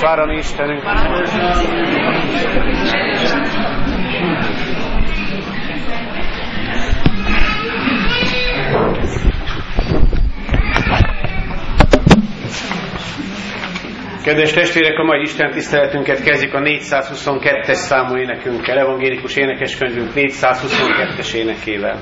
vár a mi Istenünk. Kedves testvérek, a mai Isten tiszteletünket kezdjük a 422-es számú énekünkkel, evangélikus énekeskönyvünk 422-es énekével.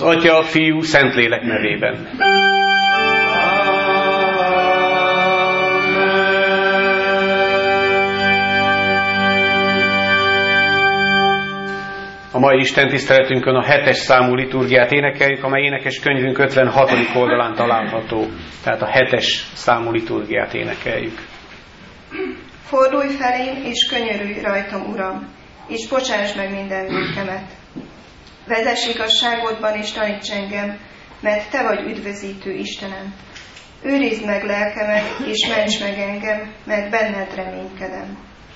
Az Atya, a Fiú, Szentlélek nevében. A mai Isten tiszteletünkön a 7-es számú liturgiát énekeljük, amely énekeskönyvünk 56. oldalán található. Tehát a 7-es számú liturgiát énekeljük. Fordulj felém, és könyörülj rajtam, Uram, és bocsáss meg minden vétkemet. Vezess igazságodban, és taníts engem, mert Te vagy üdvözítő Istenem. Őrizd meg lelkemet, és ments meg engem, mert benned reménykedem.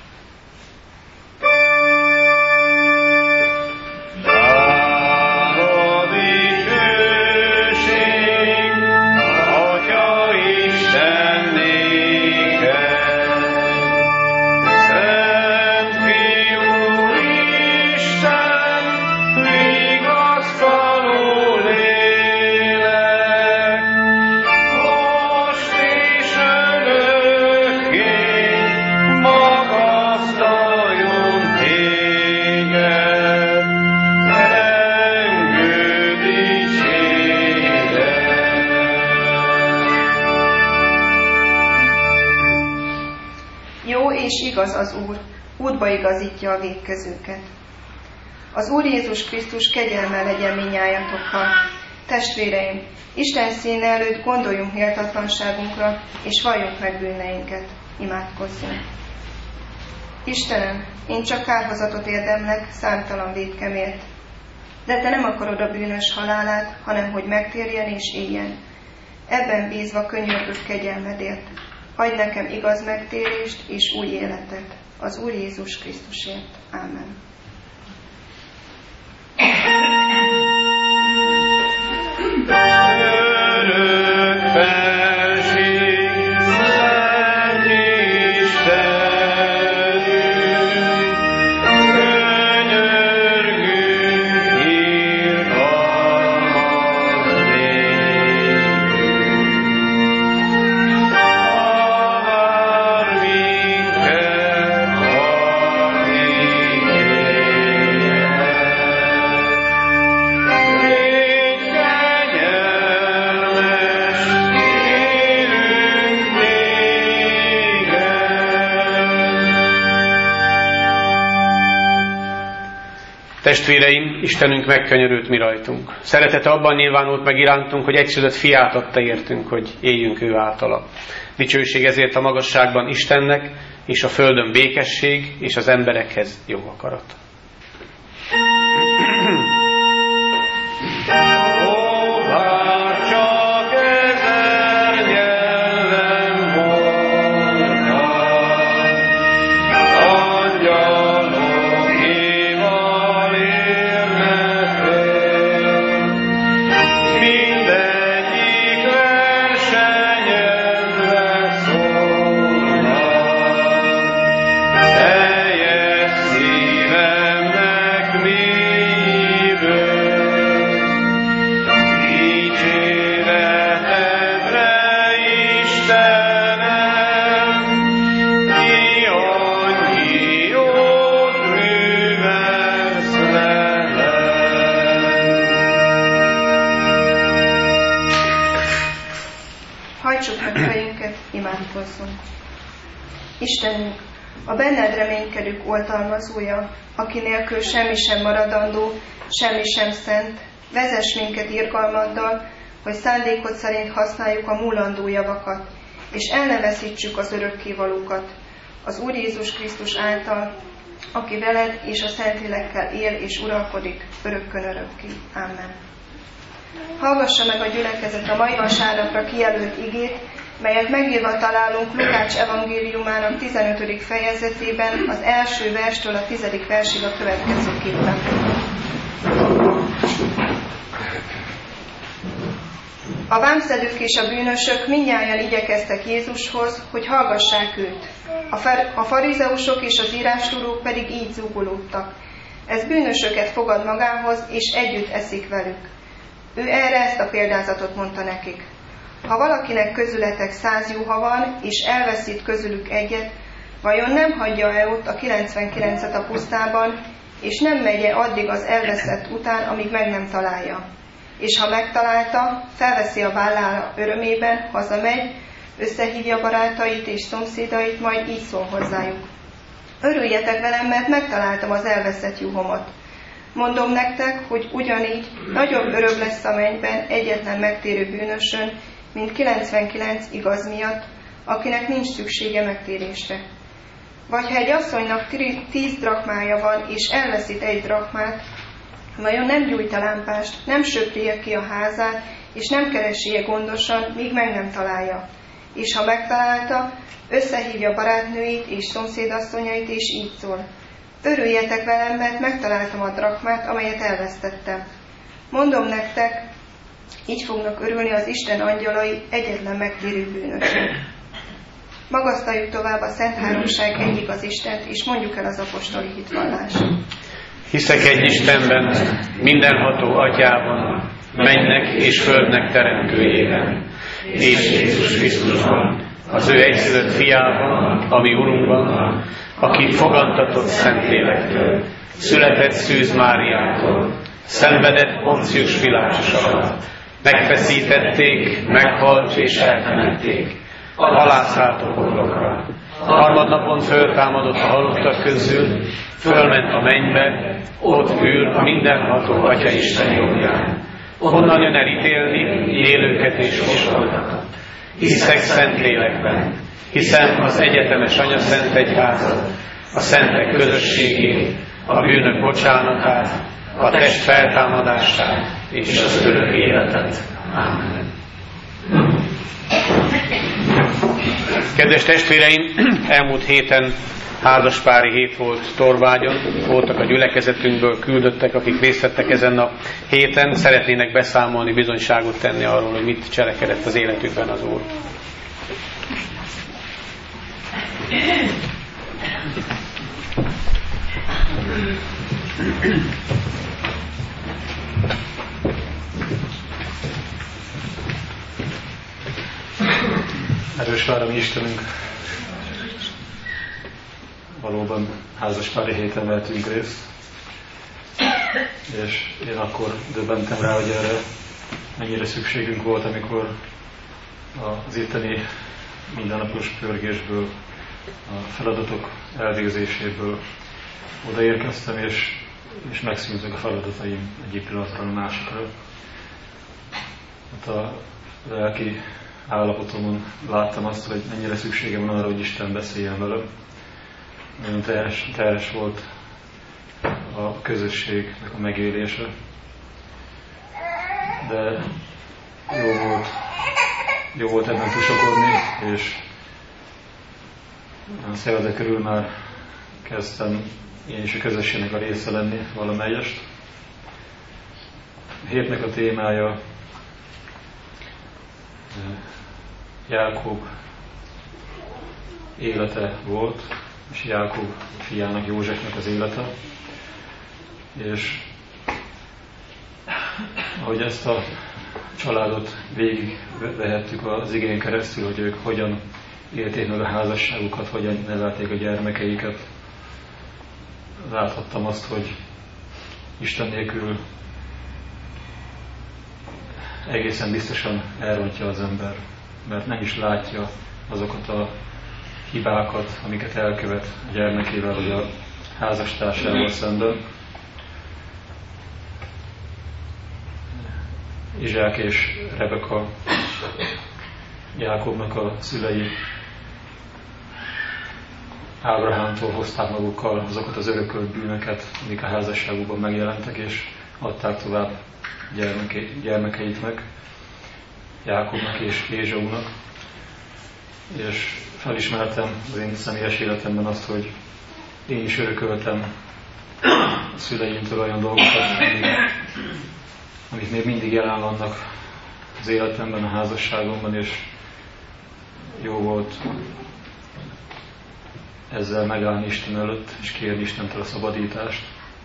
És igaz az Úr, útba igazítja a vétkezőket. Az Úr Jézus Krisztus kegyelme legyen minnyájatokkal. Testvéreim, Isten színe előtt gondoljunk méltatlanságunkra, és valljunk meg bűneinket. Imádkozzunk. Istenem, én csak kárhozatot érdemlek számtalan vétkemért, de Te nem akarod a bűnös halálát, hanem hogy megtérjen és éljen. Ebben bízva könyörgök kegyelmedért. Adj nekem igaz megtérést és új életet az Úr Jézus Krisztusért. Ámen. Testvéreim, Istenünk megkönyörült mi rajtunk. Szeretete abban nyilvánult meg irántunk, hogy egyszülött fiát adta értünk, hogy éljünk ő általa. Dicsőség ezért a magasságban Istennek, és a földön békesség, és az emberekhez jó akarat. Istenünk, a benned reménykedők oltalmazója, aki nélkül semmi sem maradandó, semmi sem szent, vezess minket irgalmaddal, hogy szándékod szerint használjuk a múlandó javakat, és el ne veszítsük az örökkévalókat, az Úr Jézus Krisztus által, aki veled és a Szentlélekkel él és uralkodik örökkön örökké. Amen. Hallgassa meg a gyülekezet a mai vasárnapra kijelölt igét, melyet megírva találunk Lukács evangéliumának 15. fejezetében, az első verstől a 10. versig a következőképpen. A vámszedők és a bűnösök mindnyájan igyekeztek Jézushoz, hogy hallgassák őt. A farizeusok és az írástudók pedig így zúgolódtak. Ez bűnösöket fogad magához, és együtt eszik velük. Ő erre ezt a példázatot mondta nekik. Ha valakinek közületek 100 juha van, és elveszít közülük egyet, vajon nem hagyja-e ott a 99-et a pusztában, és nem megye addig az elveszett után, amíg meg nem találja? és ha megtalálta, felveszi a vállára örömében, hazamegy, összehívja barátait és szomszédait, majd így szól hozzájuk. Örüljetek velem, mert megtaláltam az elveszett juhomat. Mondom nektek, hogy ugyanígy nagyobb öröm lesz a mennyben egyetlen megtérő bűnösön, mint 99 igaz miatt, akinek nincs szüksége megtérésre. Vagy ha egy asszonynak 10 drachmája van, és elveszít egy drachmát, vajon nem gyújt a lámpást, nem söprije ki a házát, és nem keresi gondosan, míg meg nem találja. És ha megtalálta, összehívja barátnőit és szomszédasszonyait, és így szól. Örüljetek velem, mert megtaláltam a drachmát, amelyet elvesztettem. Mondom nektek, így fognak örülni az Isten angyalai egyetlen megtérő bűnösön. Magasztaljuk tovább a Szent Háromság egyik az Istent, és mondjuk el az apostoli hitvallást. Hiszek egy Istenben, mindenható Atyában, mennynek és földnek teremtőjében, és Jézus Krisztusban, az ő egyszülött fiában, ami Urunkban, aki fogantatott Szentlélektől, született Szűz Máriától, szenvedett Poncius Pilátus alatt, megfeszítették, meghalt és eltemették, alászállt a poklokra. Harmadnapon föltámadott a halottak közül, fölment a mennybe, ott ül a mindenható Atya Isten jobbján. Onnan jön elítélni élőket és holtakat. Hiszek Szentlélekben, hiszem az egyetemes Anya Szent Egyházat, a szentek közösségét, a bűnök bocsánatát, a test feltámadását és az örök életet. Ámen. Kedves testvéreim, elmúlt héten házaspári hét volt Torvágyon, voltak a gyülekezetünkből küldöttek, akik részt vettek ezen a héten, szeretnének beszámolni, bizonyságot tenni arról, hogy mit cselekedett az életükben az Úr. Erős vár a mi Istenünk, valóban házaspári héten vehetünk részt, és én akkor döbbentem rá, hogy erre mennyire szükségünk volt, amikor az itteni mindennapos pörgésből, a feladatok elvégzéséből odaérkeztem, és megszűntek a feladataim egyik pillanatról a másikra. Hát a lelki állapotomon láttam azt, hogy mennyire szükségem van arra, hogy Isten beszéljen velem. Nagyon teljes volt a közösségnek a megélése, de jó volt ebben tusakodni, és a szervezet körül már kezdtem én is a közösségnek a része lenni valamelyest. A hétnek a témája Jákob élete volt, és Jákob fiának, Józsefnek az élete. És ahogy ezt a családot végigvehettük az igén keresztül, hogy ők hogyan élték meg a házasságukat, hogyan nevelték a gyermekeiket, láthattam azt, hogy Isten nélkül egészen biztosan elrontja az ember, mert nem is látja azokat a hibákat, amiket elkövet a gyermekével vagy a házastársával szemben. Izsák és Rebeka, Jákobnak a szülei, Ábrahámtól hozták magukkal azokat az örökölt bűnöket, amik a házasságukban megjelentek, és adták tovább gyermekeiknek, Jákobnak és Ézsaunak. És felismertem az én személyes életemben azt, hogy én is örököltem a szüleimtől olyan dolgokat, amik még mindig jelen vannak az életemben, a házasságomban, és jó volt ezzel megállni Isten előtt, és kérni Istentől a szabadítást.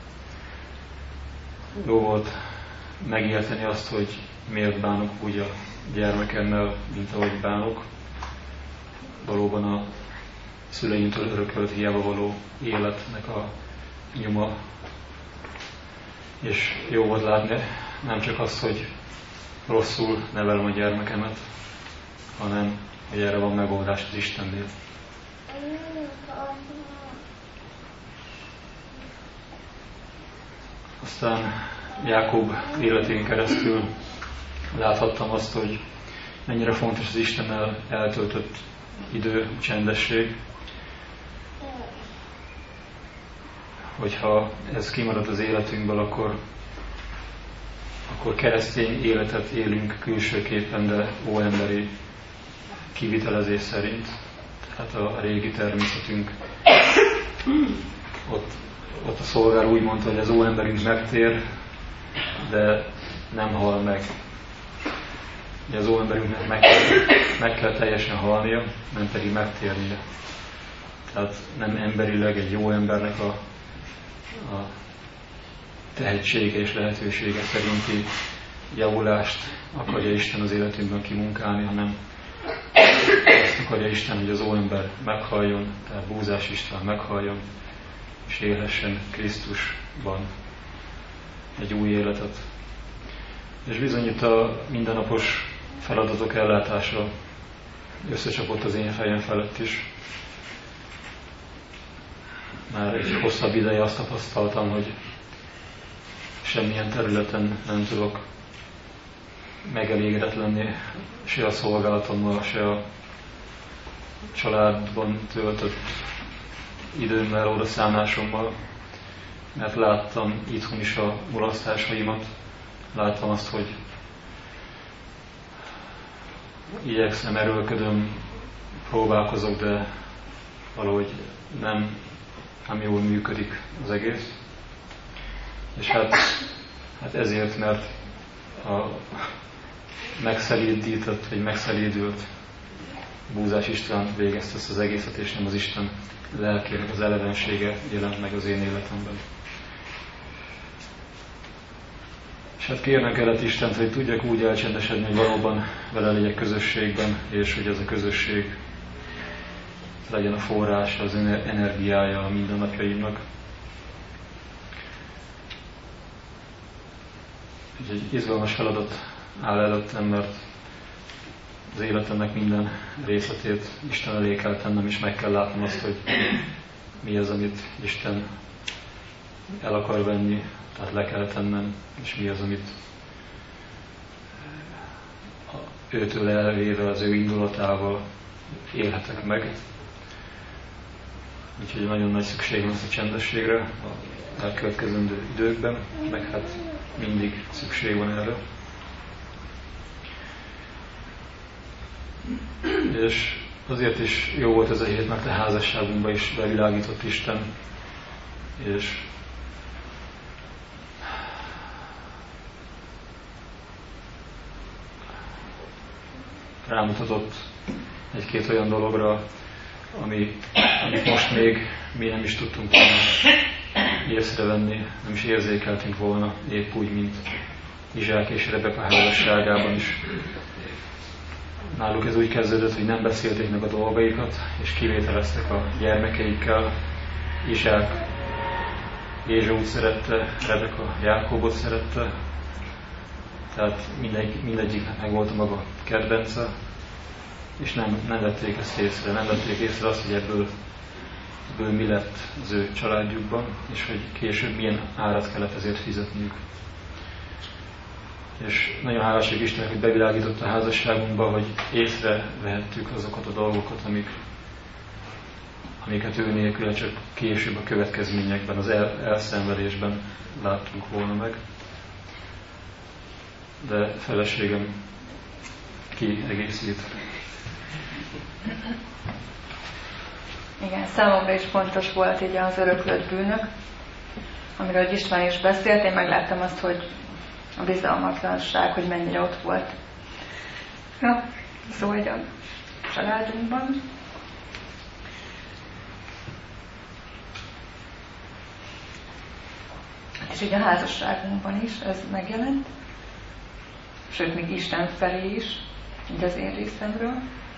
Jó volt megérteni azt, hogy miért bánok úgy a gyermekemmel, mint ahogy bánok. Valóban a szüleimtől örökölt hiába való életnek a nyoma. És jó volt látni nem csak azt, hogy rosszul nevelem a gyermekemet, hanem hogy erre van megoldás az Istennél. Aztán Jákob életén keresztül láthattam azt, hogy mennyire fontos az Istennel eltöltött idő, csendesség. Hogyha ez kimarad az életünkből, akkor keresztény életet élünk külsőképpen, de óemberi kivitelezés szerint. Tehát a régi természetünk, ott a szolgál úgy mondta, hogy az óemberünk megtér, de nem hal meg. Ugye az óemberünknek meg kell teljesen halnia, nem pedig megtérnie. Tehát nem emberileg egy jó embernek a tehetsége és lehetősége szerinti javulást akarja Isten az életünkben kimunkálni, hanem azt akarja Isten, hogy az óember meghalljon, tehát Búzás István meghalljon, és élhessen Krisztusban egy új életet. És bizony itt a mindennapos feladatok ellátása összecsapott az én fejem felett is. Már egy hosszabb ideje azt tapasztaltam, hogy semmilyen területen nem tudok megelégedett lenni, se a szolgálatommal, se a családban töltött időmmel, odaszállásommal, mert láttam itthon is a mulasztásaimat, láttam azt, hogy igyekszem, erőlködöm, próbálkozok, de valahogy nem jól működik az egész. És hát ezért, mert a megszelídített, vagy megszelídült Búzás István végezte ezt az egészet, és nem az Isten lelkének az elevensége jelent meg az én életemben. És hát kérnem kellett Istent, hogy tudjak úgy elcsendesedni, hogy valóban vele legyek közösségben, és hogy ez a közösség legyen a forrása, az energiája a mindennapjaimnak. Egy izgalmas feladat áll előttem, mert az életemnek minden részletét Isten elé kell tennem, és meg kell látnom azt, hogy mi az, amit Isten el akar venni, tehát le kell tennem, és mi az, amit őtől elvéve, az ő indulatával élhetek meg. Úgyhogy nagyon nagy szükség van a csendességre a elkövetkezendő időkben, meg hát mindig szükség van erre. És azért is jó volt ez a hét, mert a házasságunkban is bevilágított Isten, és rámutatott egy-két olyan dologra, amit most még mi nem is tudtunk volna észrevenni, nem is érzékeltünk volna, épp úgy, mint Izsák és Rebeka házasságában is. Náluk ez úgy kezdődött, hogy nem beszélték meg a dolgaikat, és kivételeztek a gyermekeikkel. Izsák Ézsaut szerette, Rebeka Jákobot szerette, tehát mindegyiknek meg volt a maga kedvence, és nem vették ezt észre, nem vették észre azt, hogy ebből mi lett az ő családjukban, és hogy később milyen árat kellett ezért fizetniük. És nagyon hálásak Istennek, hogy bevilágított a házasságunkba, hogy észrevehettük azokat a dolgokat, amiket ő nélkül csak később a következményekben, az elszenvedésben láttunk volna meg. De feleségem kiegészít. Igen, számomra is fontos volt így az öröklött bűnök, amiről István is beszélt. Én megláttam azt, hogy a bizalmatlanság, hogy mennyire ott volt Zolgy a családunkban. És így a házasságunkban is ez megjelent, sőt, még Isten felé is, így az én részemről.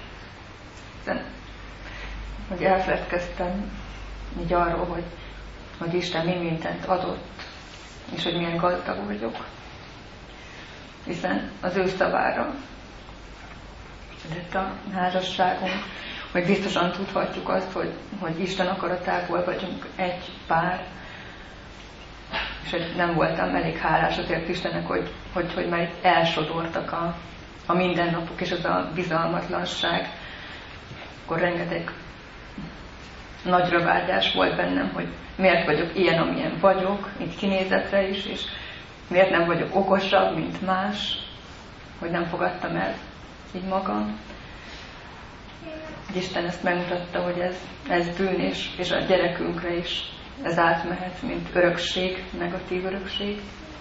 Hogy elfeledkeztem így arról, hogy Isten mi mindent adott, és hogy milyen gazdag vagyok. hiszen az ő szavára lett a házasságunk, hogy biztosan tudhatjuk azt, hogy Isten akaratából vagyunk egy pár, és hogy nem voltam elég hálás azért Istennek, hogy már elsodortak a mindennapok és az a bizalmatlanság. Akkor rengeteg nagy vágyás volt bennem, hogy miért vagyok ilyen, amilyen vagyok, így kinézetre is, és miért nem vagyok okosabb, mint más, hogy nem fogadtam el így magam. Isten ezt megmutatta, hogy ez bűn, és a gyerekünkre is ez átmehet, mint örökség, negatív örökség.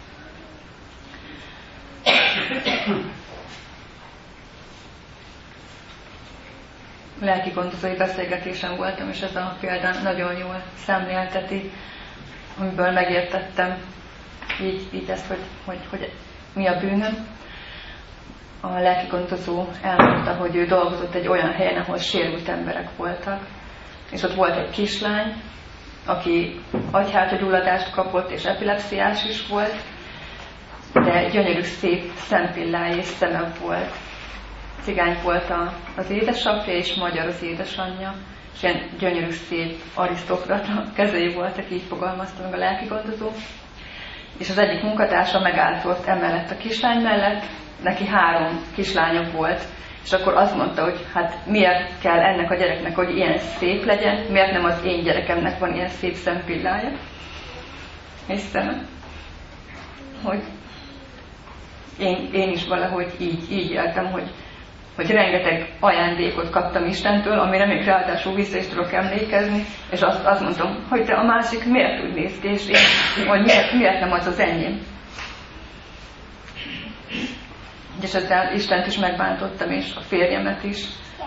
Lelki gondozói beszélgetésen voltam, és ez a példa nagyon jól szemlélteti, amiből megértettem így ezt, hogy mi a bűnöm. A lelki gondozó elmondta, hogy ő dolgozott egy olyan helyen, ahol sérült emberek voltak, és ott volt egy kislány, aki agyhártyagyulladást kapott, és epilepsziás is volt, de gyönyörű szép szempillája és szeme volt. Cigány volt az édesapja, és magyar az édesanyja, és ilyen gyönyörű szép arisztokrata kezei voltak, így fogalmazta meg a lelki gondozó. És az egyik munkatársa megállt ott emellett a kislány mellett, neki 3 kislánya volt, és akkor azt mondta, hogy hát miért kell ennek a gyereknek, hogy ilyen szép legyen, miért nem az én gyerekemnek van ilyen szép szempillája. És szeme, hogy én is valahogy így éltem, hogy rengeteg ajándékot kaptam Istentől, amire még ráadásul vissza is tudok emlékezni, és azt mondtam, hogy de a másik miért úgy néz ki, és én, hogy miért nem az enyém. És ezzel Istent is megbántottam, és a férjemet is.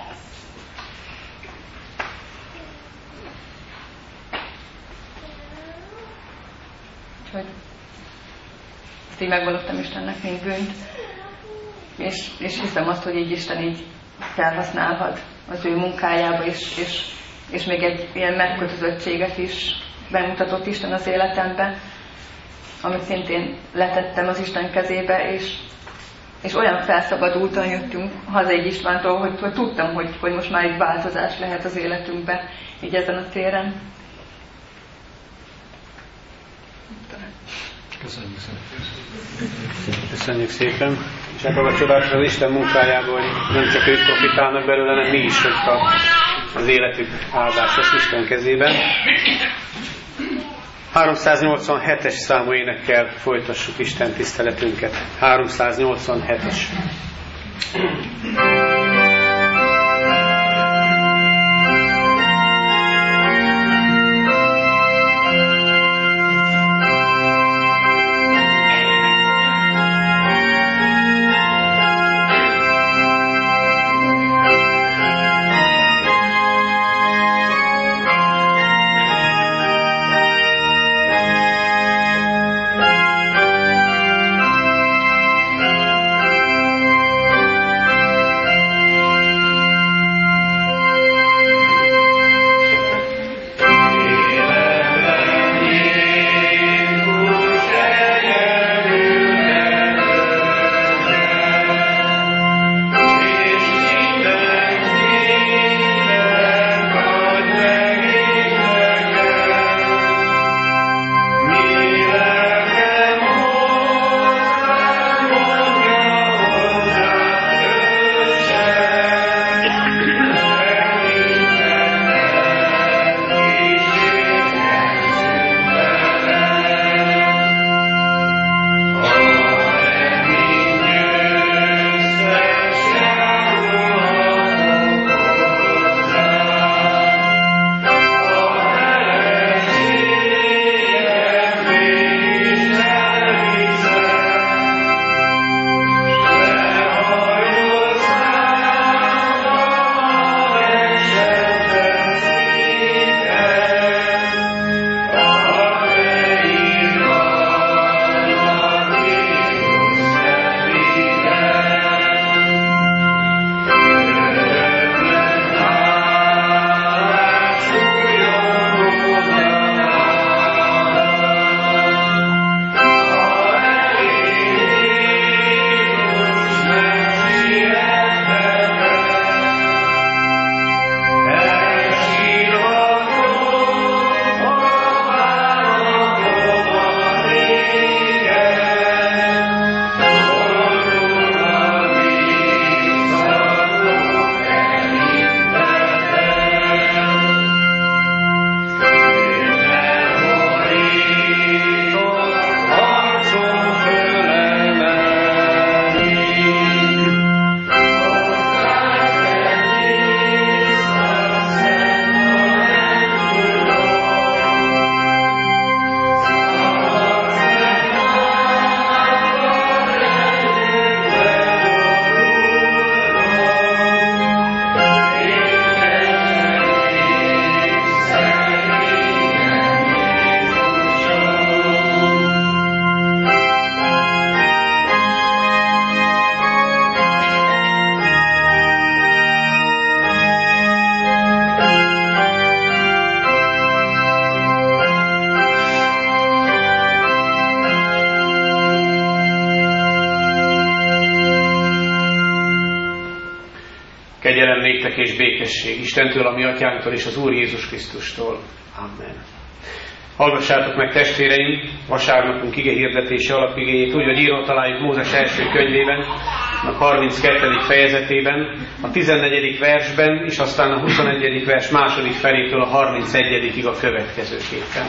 Úgyhogy ezt így megvallottam Istennek, mint bűnt. És hiszem azt, hogy így Isten így felhasználhat az ő munkájába, és még egy ilyen megkötözöttséget is bemutatott Isten az életemben, amit szintén letettem az Isten kezébe, és olyan felszabadultan jöttünk haza egy Istvántól, hogy tudtam, hogy most már egy változás lehet az életünkben, így ezen a téren. Köszönjük szépen. Köszönjük szépen. És ebből a csodás az Isten munkájából, hogy nem csak ők profitálnak belőle, hanem mi is, hogyha az életük áldásos Isten kezében. 387-es számú énekkel folytassuk Isten tiszteletünket. 387-es. Kegyelem néktek és békesség Istentől, a mi atyánktól és az Úr Jézus Krisztustól. Amen. Hallgassátok meg, testvéreim, vasárnapunk ige hirdetése alapigéjét, úgy, hogy írva találjuk Mózes első könyvében, a 32. fejezetében, a 14. versben, és aztán a 21. vers második felétől a 31. a következőképpen.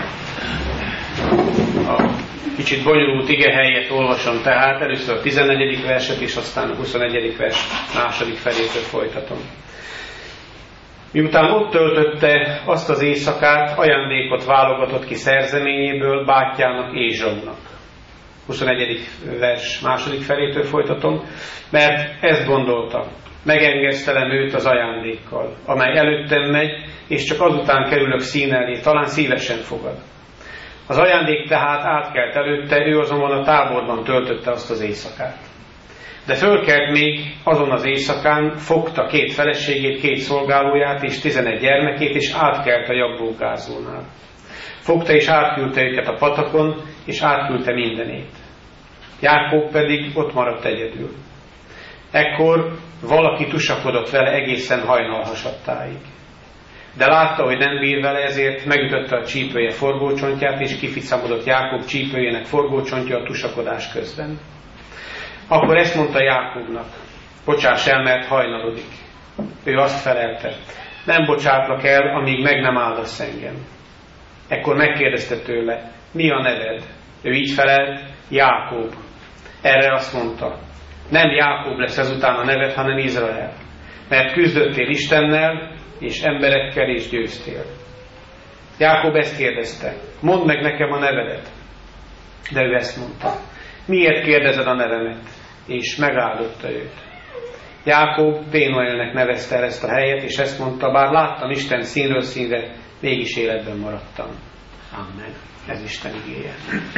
A kicsit bonyolult ige helyet olvasom tehát, először a 14. verset, és aztán a 21. vers második felétől folytatom. Miután ott töltötte azt az éjszakát, ajándékot válogatott ki szerzeményéből bátyjának, Ézsaunak. 21. vers második felétől folytatom, mert ezt gondolta, megengesztelem őt az ajándékkal, amely előttem megy, és csak azután kerülök szín elé, talán szívesen fogad. Az ajándék tehát átkelt előtte, ő azonban a táborban töltötte azt az éjszakát. De fölkelt még azon az éjszakán, fogta 2 feleségét, 2 szolgálóját és 11 gyermekét, és átkelt a jabbókázónál. Fogta és átküldte őket a patakon, és átküldte mindenét. Jákob pedig ott maradt egyedül. Ekkor valaki tusakodott vele egészen hajnalhasadtáig. De látta, hogy nem bír vele, ezért megütötte a csípője forgócsontját, és kificamodott Jákob csípőjének forgócsontja a tusakodás közben. Akkor ezt mondta Jákobnak, bocsáss el, mert hajnalodik. Ő azt felelte, nem bocsátlak el, amíg meg nem áldasz engem. Ekkor megkérdezte tőle, mi a neved? Ő így felelt, Jákob. Erre azt mondta, nem Jákob lesz ezután a neved, hanem Izrael. Mert küzdöttél Istennel, és emberekkel is győztél. Jákob ezt kérdezte, mondd meg nekem a nevedet. De ő ezt mondta, miért kérdezed a nevemet? És megáldotta őt. Jákob Pénuelnek nevezte el ezt a helyet, és ezt mondta, bár láttam Isten színről színre, mégis életben maradtam. Amen. Ez Isten igéje.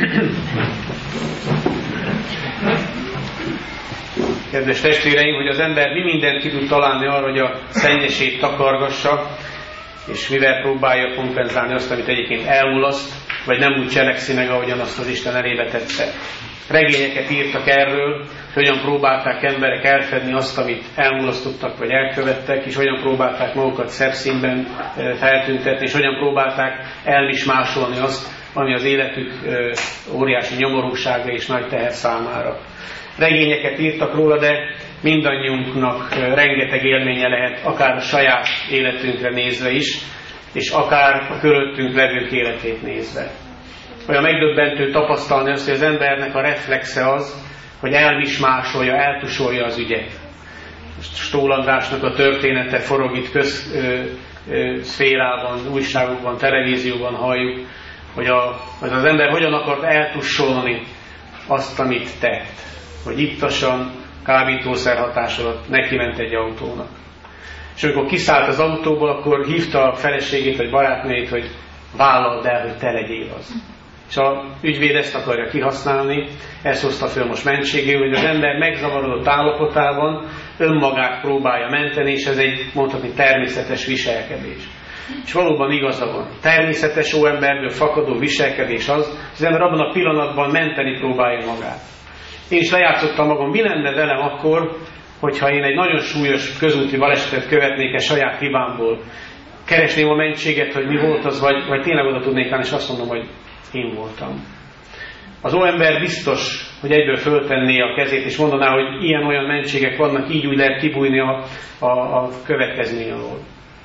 Kedves testvéreim, hogy az ember mi mindent ki tud találni arra, hogy a szennyesét takargassa, és mivel próbálja kompenzálni azt, amit egyébként elmulaszt, vagy nem úgy cselekszi meg, ahogyan azt az Isten elébe tette. Regényeket írtak erről, hogy hogyan próbálták emberek elfedni azt, amit elmulasztottak, vagy elkövettek, és hogyan próbálták magukat szebb színben feltüntetni, és hogyan próbálták elmismásolni azt, ami az életük óriási nyomorúsága és nagy teher számára. Regényeket írtak róla, de mindannyiunknak rengeteg élménye lehet, akár a saját életünkre nézve is, és akár a körülöttünk levők életét nézve. Olyan megdöbbentő tapasztalni azt, hogy az embernek a reflexe az, hogy elmismásolja, eltusolja az ügyet. Stól Andrásnak a története forog itt közszférában, újságokban, televízióban halljuk, hogy az ember hogyan akart eltussolni azt, amit tett. Hogy ittasan, kábítószer hatás alatt neki ment egy autónak. És amikor kiszállt az autóból, akkor hívta a feleségét vagy barátnőjét, hogy vállald el, hogy te legyél az. És a ügyvéd ezt akarja kihasználni, ezt hozta föl most mentségül, hogy az ember megzavarodott állapotában önmagát próbálja menteni, és ez egy mondhatni természetes viselkedés. És valóban igaza van. Természetes óemberből fakadó viselkedés az ember abban a pillanatban menteni próbálja magát. Én is lejátszottam magam, mi lenne velem akkor, hogyha én egy nagyon súlyos közúti balesetet követnék egy saját hibámból. Keresném a mentséget, hogy mi volt az, vagy tényleg oda tudnék állni, és azt mondom, hogy én voltam. Az óember biztos, hogy egyből föltenné a kezét, és mondaná, hogy ilyen-olyan mentségek vannak, így úgy lehet kibújni a következmény alól.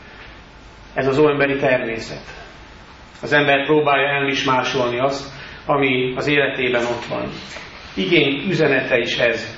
Ez az óemberi természet. Az ember próbálja elmismásolni azt, ami az életében ott van. Igény üzenete is ez.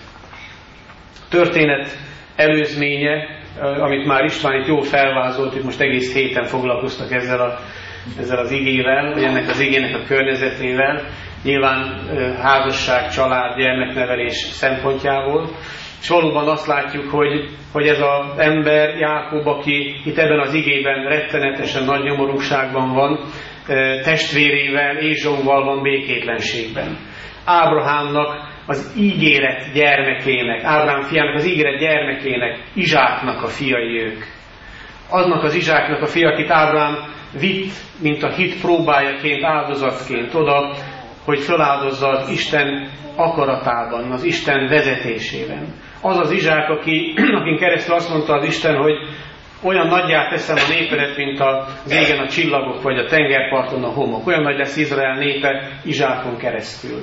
Történet előzménye, amit már István itt jól felvázolt, hogy most egész héten foglalkoztak ezzel az igével, vagy ennek az igének a környezetével, nyilván házasság, család, gyermeknevelés szempontjából. És valóban azt látjuk, hogy ez az ember, Jákob, aki itt ebben az igében rettenetesen nagy nyomorúságban van, testvérével, Ézsauval van békétlenségben. Ábrahámnak az ígéret gyermekének, Ábrahám fiának az ígéret gyermekének, Izsáknak a fiai ők. Aznak az Izsáknak a fia, akit Ábrahám vitt, mint a hit próbájaként, áldozatként oda, hogy feláldozza az Isten akaratában, az Isten vezetésében. Az az Izsák, akin keresztül azt mondta az Isten, hogy olyan nagyjá teszem a népedet, mint az égen a csillagok, vagy a tengerparton a homok. Olyan nagy lesz Izrael népe Izsákon keresztül.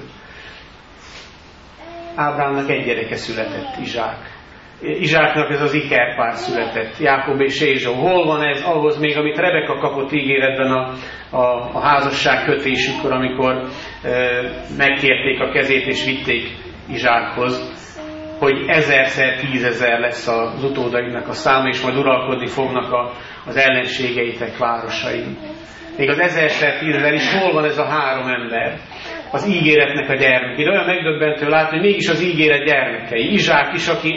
Ábrámnak egy gyereke született, Izsák. Izsáknak ez az ikerpár született, Jákob és Ézsau. Hol van ez ahhoz még, amit Rebeka kapott ígéretben a házasság kötésükkor, amikor megkérték a kezét és vitték Izsákhoz, hogy 1000-szer 10 000 lesz az utódaimnak a száma, és majd uralkodni fognak az ellenségeitek városain. Még az 1000-szer 10 000 is hol van ez a 3 ember? Az ígéretnek a gyermekei. Olyan megdöbbentő látni, hogy mégis az ígéret gyermekei. Izsák is, aki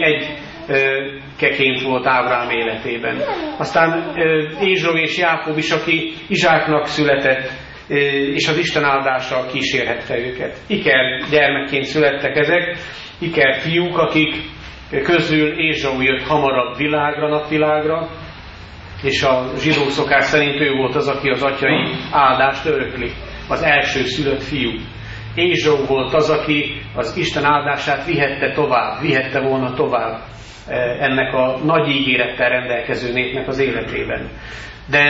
egykeként volt Ábrám életében. Aztán Ézsau és Jákob is, aki Izsáknak született, és az Isten áldással kísérhette őket. Iker gyermekként születtek ezek, iker fiúk, akik közül Ézsau jött hamarabb világra, napvilágra, és a zsidó szokás szerint ő volt az, aki az atyai áldást örökli, az első szülött fiú. Ézsau volt az, aki az Isten áldását vihette volna tovább ennek a nagy ígérettel rendelkező népnek az életében. De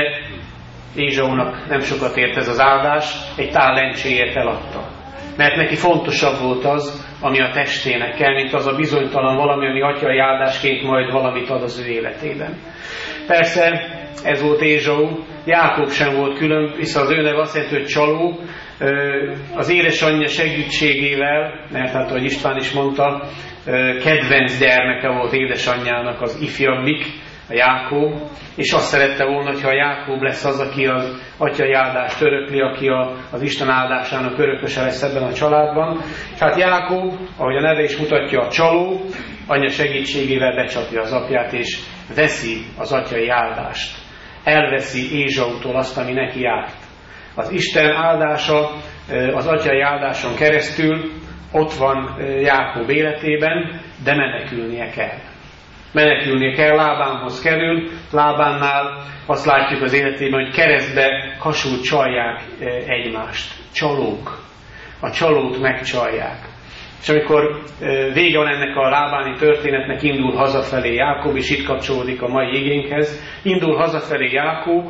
Ézsaunak nem sokat ért ez az áldás, egy tál lencséért eladta. Mert neki fontosabb volt az, ami a testének kell, mint az a bizonytalan valami, ami atyai áldásként majd valamit ad az ő életében. Persze, ez volt Ézsau, Jákob sem volt külön, viszont az ő neve azt jelenti, hogy csaló, az édesanyja segítségével, mert hát, ahogy István is mondta, kedvenc gyermeke volt édesanyjának az ifjabbik, a Jákob, és azt szerette volna, hogyha a Jákob lesz az, aki az atyai áldást örökli, aki az Isten áldásának örököse lesz ebben a családban. És hát Jákob, ahogy a neve is mutatja, a csaló, anyja segítségével becsapja az apját, és veszi az atyai áldást. Elveszi Ézsautól azt, ami neki járt. Az Isten áldása, az atyai áldáson keresztül ott van Jákob életében, de menekülnie kell. Menekülnie kell, Lábánhoz kerül, Lábánnál azt látjuk az életében, hogy keresztbe hasonló csalják egymást. Csalók. A csalót megcsalják. És amikor vége van ennek a lábáni történetnek, indul hazafelé Jákob, és itt kapcsolódik a mai igénkhez. Indul hazafelé Jákob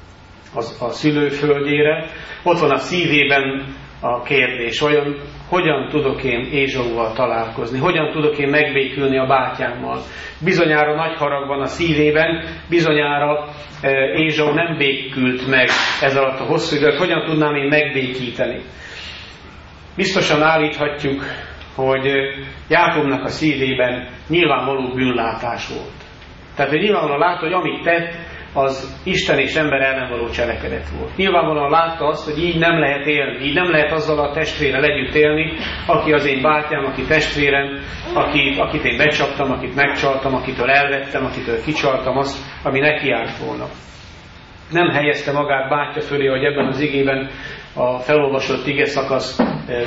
a szülőföldjére, ott van a szívében a kérdés, hogyan tudok én Ézsauval találkozni, hogyan tudok én megbékülni a bátyámmal. Bizonyára nagy harag van a szívében, bizonyára Ézsau nem békült meg ez alatt a hosszú időt, hogyan tudnám én megbékíteni. Biztosan állíthatjuk, hogy Jákobnak a szívében nyilvánvaló bűnlátás volt. Tehát, hogy nyilvánvalóan látta, hogy amit tett, az Isten és ember ellen való cselekedet volt. Nyilvánvalóan látta azt, hogy így nem lehet élni, így nem lehet azzal a testvérrel együtt élni, aki az én bátyám, aki testvérem, akit én becsaptam, akit megcsaltam, akitől elvettem, akitől kicsaltam azt, ami neki járt volna. Nem helyezte magát bátyja fölé, hogy ebben az igében a felolvasott ige szakasz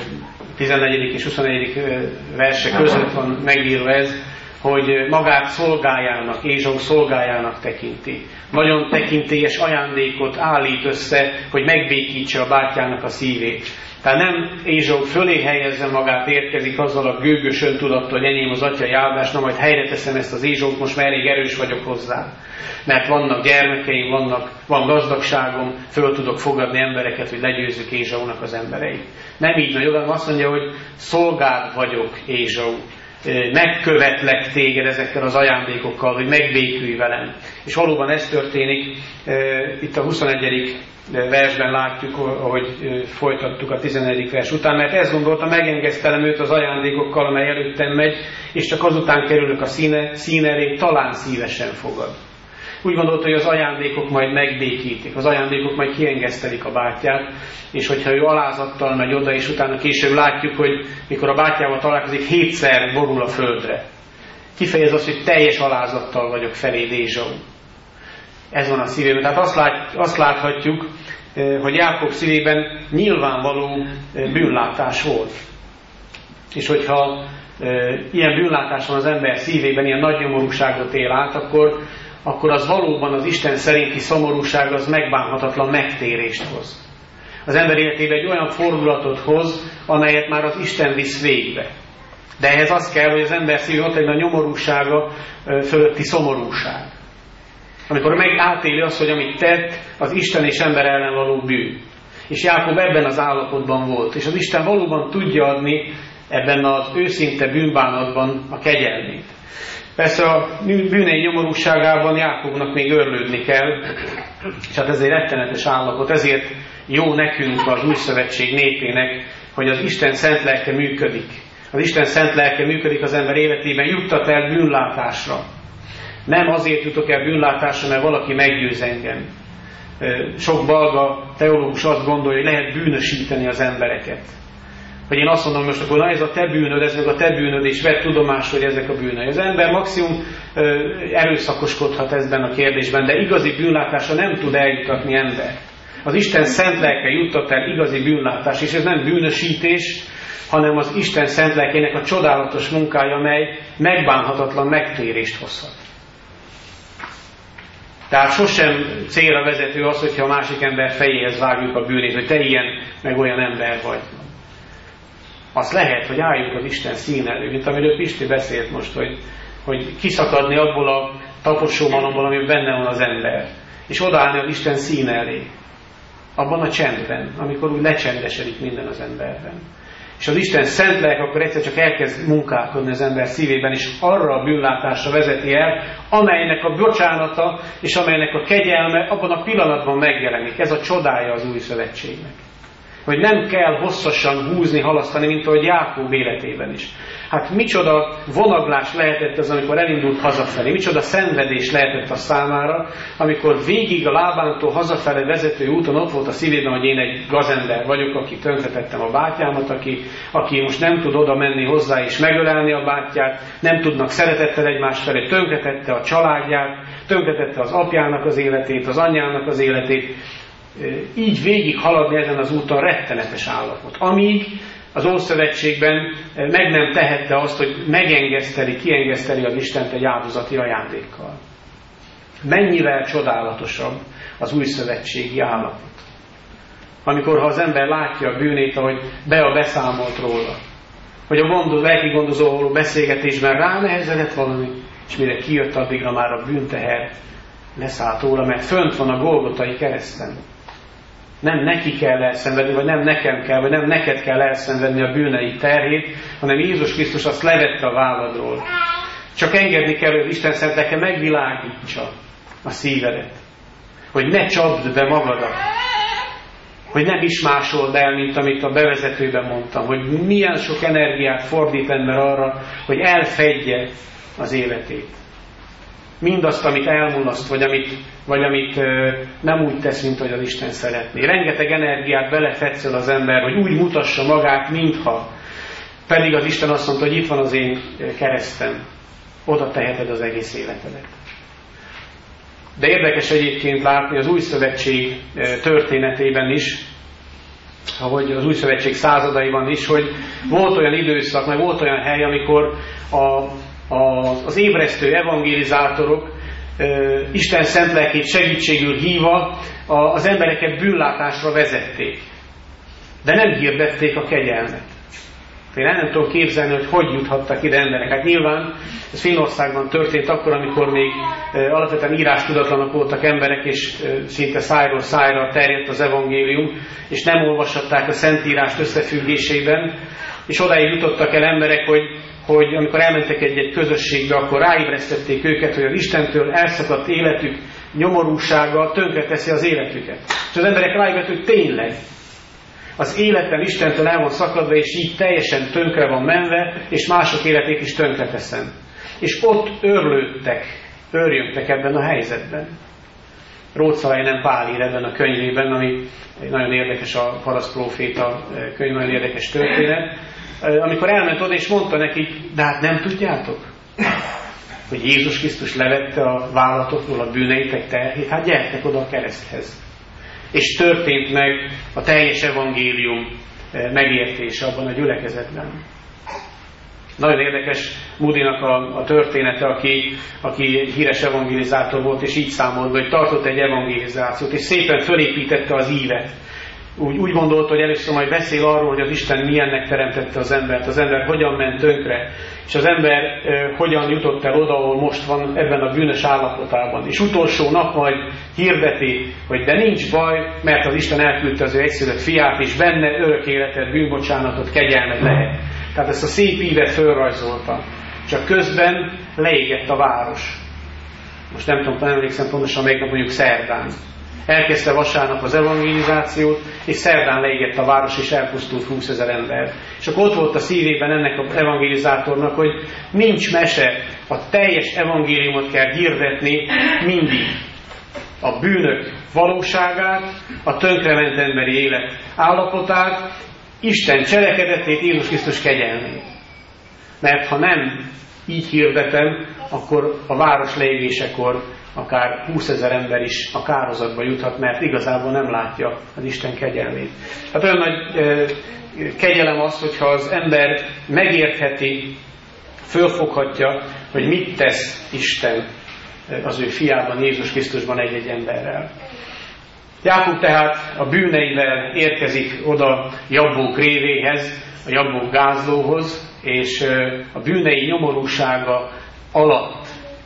14. és 21. verse között van megírva ez, hogy magát szolgájának, Ézsau szolgájának tekinti. Nagyon tekintélyes ajándékot állít össze, hogy megbékítse a bátyjának a szívét. Tehát nem Ézsau fölé helyezze magát, érkezik azzal a gőgös öntudattal, hogy enyém az atyai áldás, na majd helyre teszem ezt az Ézsaut, most már elég erős vagyok hozzá. Mert vannak gyermekeim, van gazdagságom, föl tudok fogadni embereket, hogy legyőzzük Ézsaunak az embereit. Nem így megy, oda azt mondja, hogy szolgád vagyok, Ézsau. Megkövetlek téged ezekkel az ajándékokkal, hogy megbékülj velem. És valóban ez történik, itt a 21. versben látjuk, ahogy folytattuk a 11. vers után, mert ezt gondolta, megengesztelem őt az ajándékokkal, amely előttem megy, és csak azután kerülök a szín elé, talán szívesen fogad. Úgy gondolta, hogy az ajándékok majd megbékítik, az ajándékok majd kiengesztelik a bátyját, és hogyha ő alázattal megy oda, és utána később látjuk, hogy mikor a bátyjával találkozik, 7-szer borul a földre. Kifejez azt, hogy teljes alázattal vagyok feléd, Ézsau. Ez van a szívében. Tehát azt láthatjuk, hogy Jákob szívében nyilvánvaló bűnlátás volt. És hogyha ilyen bűnlátás van az ember szívében, ilyen nagy nyomorúságot él át, akkor az valóban az Isten szerinti szomorúság az megbánhatatlan megtérést hoz. Az ember életében egy olyan fordulatot hoz, amelyet már az Isten visz végbe. De ehhez az kell, hogy az ember szívén ott legyen a nyomorúsága fölötti szomorúság. Amikor meg átéli azt, hogy amit tett, az Isten és ember ellen való bűn. És Jákob ebben az állapotban volt. És az Isten valóban tudja adni ebben az őszinte bűnbánatban a kegyelmét. Persze a bűnei nyomorúságában Jákobnak még örlődni kell, és hát ez egy rettenetes állapot. Ezért jó nekünk, az új szövetség népének, hogy az Isten szent lelke működik. Az Isten szent lelke működik az ember életében, juttat el bűnlátásra. Nem azért jutok el bűnlátásra, mert valaki meggyőz engem. Sok balga teológus azt gondolja, hogy lehet bűnösíteni az embereket. Hogy én azt mondom most, akkor na ez a te bűnöd, ez meg a te bűnöd, és vedd tudomást, hogy ezek a bűnöd. Az ember maximum erőszakoskodhat ebben a kérdésben, de igazi bűnlátásra nem tud eljutatni ember. Az Isten szent lelke juttat el igazi bűnlátás, és ez nem bűnösítés, hanem az Isten szent lelkének a csodálatos munkája, mely megbánhatatlan megtérést hozhat. Tehát sosem célra vezető az, hogyha a másik ember fejéhez vágjuk a bűnét, hogy te ilyen, meg olyan ember vagy. Az lehet, hogy álljunk az Isten szín elő, mint amiről Pisti beszélt most, hogy kiszakadni abból a taposómalomból, amiben benne van az ember, és odaállni az Isten szín elé. Abban a csendben, amikor úgy lecsendesedik minden az emberben. És az Isten szent lelke akkor egyszer csak elkezd munkálkodni az ember szívében, és arra a bűnlátásra vezeti el, amelynek a bocsánata és amelynek a kegyelme abban a pillanatban megjelenik. Ez a csodája az új szövetségnek. Hogy nem kell hosszasan húzni, halasztani, mint ahogy Jákob életében is. Hát micsoda vonaglás lehetett az, amikor elindult hazafelé, micsoda szenvedés lehetett a számára, amikor végig a lábántól hazafelé vezető úton ott volt a szívében, hogy én egy gazember vagyok, aki tönkretettem a bátyámat, aki most nem tud oda menni hozzá és megölelni a bátyját, nem tudnak szeretettel egymás felé, tönkretette a családját, tönkretette az apjának az életét, az anyjának az életét. Így végig haladni ezen az úton rettenetes állapot. Amíg az Ószövetségben meg nem tehette azt, hogy kiengeszteli az Istent egy áldozati ajándékkal. Mennyivel csodálatosabb az új szövetségi állapot. Amikor ha az ember látja a bűnét, ahogy beszámolt róla. Hogy a lelki gondozóval beszélgetésben ránehezedett valami, és mire kijött, addigra már a bűnteher leszállt róla, mert fönt van a Golgotai kereszten. Nem neki kell elszenvedni, vagy nem nekem kell, vagy nem neked kell elszenvedni a bűnei terhét, hanem Jézus Krisztus azt levette a válladról. Csak engedni kell, hogy Isten szent lelke megvilágítsa a szívedet. Hogy ne csapd be magadat. Hogy nem is másold el, mint amit a bevezetőben mondtam. Hogy milyen sok energiát fordít ember arra, hogy elfedje az életét. Mindazt, amit elmulaszt, vagy amit nem úgy tesz, mint hogy az Isten szeretné. Rengeteg energiát belefetszel az ember, hogy úgy mutassa magát, mintha. Pedig az Isten azt mondta, hogy itt van az én keresztem. Oda teheted az egész életedet. De érdekes egyébként látni az új szövetség történetében is, ahogy az új szövetség századaiban is, hogy volt olyan időszak, meg volt olyan hely, amikor az ébresztő evangelizátorok Isten szent lelkét segítségül hívva az embereket bűnlátásra vezették. De nem hirdették a kegyelmet. Én nem tudom képzelni, hogy juthattak ide emberek. Hát nyilván ez Finnországban történt akkor, amikor még alapvetően írástudatlanok voltak emberek, és szinte szájról szájra terjedt az evangélium, és nem olvashatták a Szentírást összefüggésében, és odáig jutottak el emberek, hogy amikor elmentek egy közösségbe, akkor ráébresztették őket, hogy az Istentől elszakadt életük nyomorúsága tönkreteszi az életüket. És az emberek ráébredtek, hogy tényleg az életem Istentől el van szakadva, és így teljesen tönkre van menve, és mások életét is tönkreteszem. És ott örjöngtek ebben a helyzetben. Róczalajnen Pál ír ebben a könyvében, ami nagyon érdekes, a parasztpróféta könyv, nagyon érdekes történet, amikor elment oda és mondta nekik, de hát nem tudjátok, hogy Jézus Krisztus levette a vállatokról a bűneitek terhét, hát gyertek oda a kereszthez. És történt meg a teljes evangélium megértése abban a gyülekezetben. Nagyon érdekes Moodynak a története, aki híres evangelizátor volt, és így számolt be, hogy tartott egy evangelizációt, és szépen fölépítette az ívet. úgy gondolta, hogy először majd beszél arról, hogy az Isten milyennek teremtette az ember hogyan ment tönkre, és az ember hogyan jutott el oda, ahol most van ebben a bűnös állapotában. És utolsó nap majd hirdeti, hogy de nincs baj, mert az Isten elküldte az ő egyszülött fiát, és benne örök életet, bűnbocsánatot, kegyelmet lehet. Tehát ezt a szép ívet fölrajzolta. Csak közben leégett a város. Most nem tudom, nem emlékszem pontosan, melyik nap, mondjuk szerdán. Elkezdte vasárnap az evangelizációt, és szerdán leégett a város, és elpusztult 20 000 ember. És akkor ott volt a szívében ennek az evangelizátornak, hogy nincs mese, a teljes evangéliumot kell hirdetni mindig. A bűnök valóságát, a tönkrement emberi élet állapotát, Isten cselekedetét, Jézus Krisztus kegyelmét. Mert ha nem így hirdetem, akkor a város leégésekor akár 20 000 ember is a kárhozatba juthat, mert igazából nem látja az Isten kegyelmét. Hát olyan nagy kegyelem az, hogyha az ember megértheti, fölfoghatja, hogy mit tesz Isten az ő fiában, Jézus Krisztusban egy-egy emberrel. Jákob tehát a bűneivel érkezik oda Jabbók révéhez, a Jabbók gázlóhoz, és a bűnei nyomorúsága alatt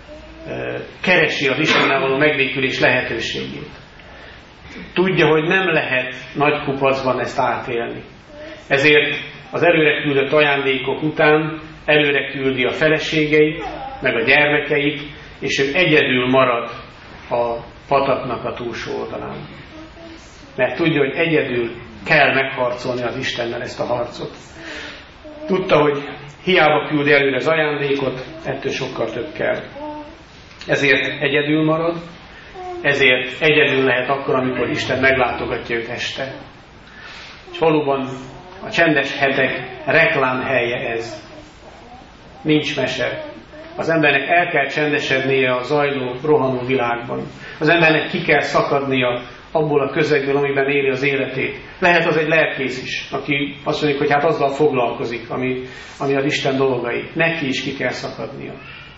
keresi az Istennel való megbékülés lehetőségét. Tudja, hogy nem lehet nagy kupacban ezt átélni. Ezért az előre küldött ajándékok után előre küldi a feleségeit, meg a gyermekeit, és ő egyedül marad a pataknak a túlsó oldalán. Mert tudja, hogy egyedül kell megharcolni az Istennel ezt a harcot. Tudta, hogy hiába küldi előre az ajándékot, ettől sokkal több kell. Ezért egyedül marad, ezért egyedül lehet akkor, amikor Isten meglátogatja őt este. És valóban a csendes hetek reklámhelye ez. Nincs mese. Az embernek el kell csendesednie a zajló, rohanó világban. Az embernek ki kell szakadnia abból a közegből, amiben éli az életét. Lehet az egy lelkész is, aki azt mondjuk, hogy hát azzal foglalkozik, ami az Isten dolgai. Neki is ki kell szakadnia.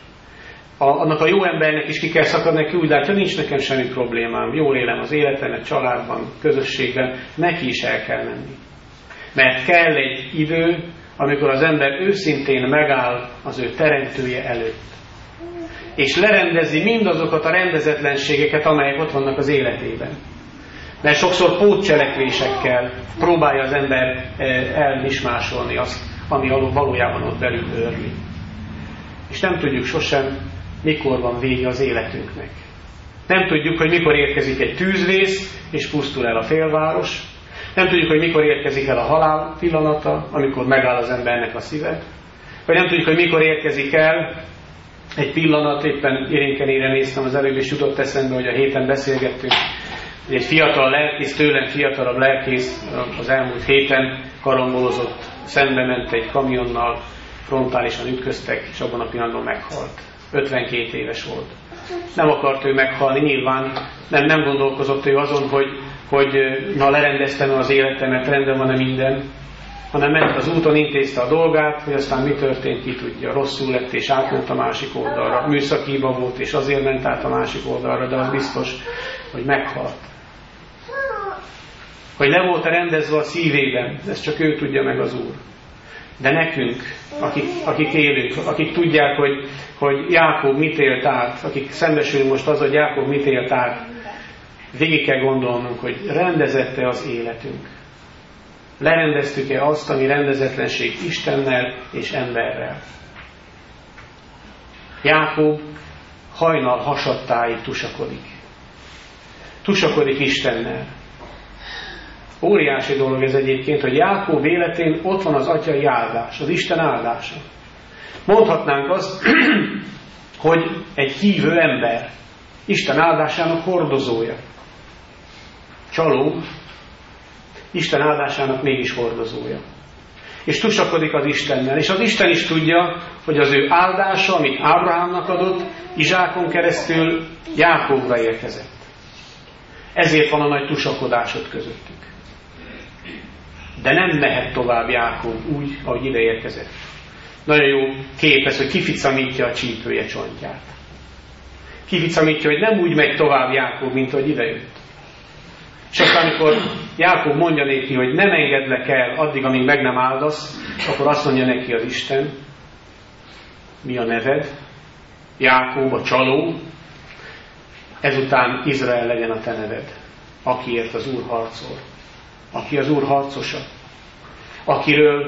Annak a jó embernek is ki kell szakadni, neki úgy látja, nincs nekem semmi problémám. Jól élem az életemet, családban, közösségben. Neki is el kell menni. Mert kell egy idő, amikor az ember őszintén megáll az ő teremtője előtt. És lerendezi mindazokat a rendezetlenségeket, amelyek ott vannak az életében. Mert sokszor pótcselekvésekkel próbálja az ember elmismásolni azt, ami valójában ott belül őrli. És nem tudjuk sosem, mikor van vége az életünknek. Nem tudjuk, hogy mikor érkezik egy tűzvész, és pusztul el a félváros. Nem tudjuk, hogy mikor érkezik el a halál pillanata, amikor megáll az embernek a szíve. Vagy nem tudjuk, hogy mikor érkezik el egy pillanat, éppen Irénkenére néztem az előbb, és jutott eszembe, hogy a héten beszélgettünk, hogy egy fiatal lelkész, tőlem fiatalabb lelkész az elmúlt héten karambolozott, szembe ment egy kamionnal, frontálisan ütköztek, és abban a pillanatban meghalt. 52 éves volt. Nem akart ő meghalni, nyilván nem gondolkozott ő azon, hogy na lerendeztem az életemet, rendben van-e minden, hanem ment az úton, intézte a dolgát, hogy aztán mi történt, ki tudja. Rosszul lett, és átment a másik oldalra. Műszaki hiba volt, és azért ment át a másik oldalra, de az biztos, hogy meghalt. Hogy le volt rendezve a szívében, ezt csak ő tudja meg az Úr. De nekünk, akik élünk, akik tudják, hogy Jákob mit élt át, akik szembesülünk most az, hogy Jákob mit élt át, végig kell gondolnunk, hogy rendezette az életünk. Lerendeztük-e azt, ami rendezetlenség Istennel és emberrel. Jákob hajnal hasadtáig tusakodik. Tusakodik Istennel. Óriási dolog ez egyébként, hogy Jákob életén ott van az atyai áldás, az Isten áldása. Mondhatnánk azt, hogy egy hívő ember, Isten áldásának hordozója. Csaló, Isten áldásának mégis hordozója. És tusakodik az Istennel. És az Isten is tudja, hogy az ő áldása, amit Ábrahámnak adott, Izsákon keresztül Jákobra érkezett. Ezért van a nagy tusakodásod közöttük. De nem mehet tovább Jákob úgy, ahogy ide érkezett. Nagyon jó kép ez, hogy kificamítja a csípője csontját. Kificamítja, hogy nem úgy megy tovább Jákob, mint ahogy ide jött. És aztán, amikor Jákob mondja neki, hogy nem engedlek el addig, amíg meg nem áldasz, akkor azt mondja neki az Isten, mi a neved? Jákob, a csaló, ezután Izrael legyen a te neved, akiért az Úr harcol, aki az Úr harcosa, akire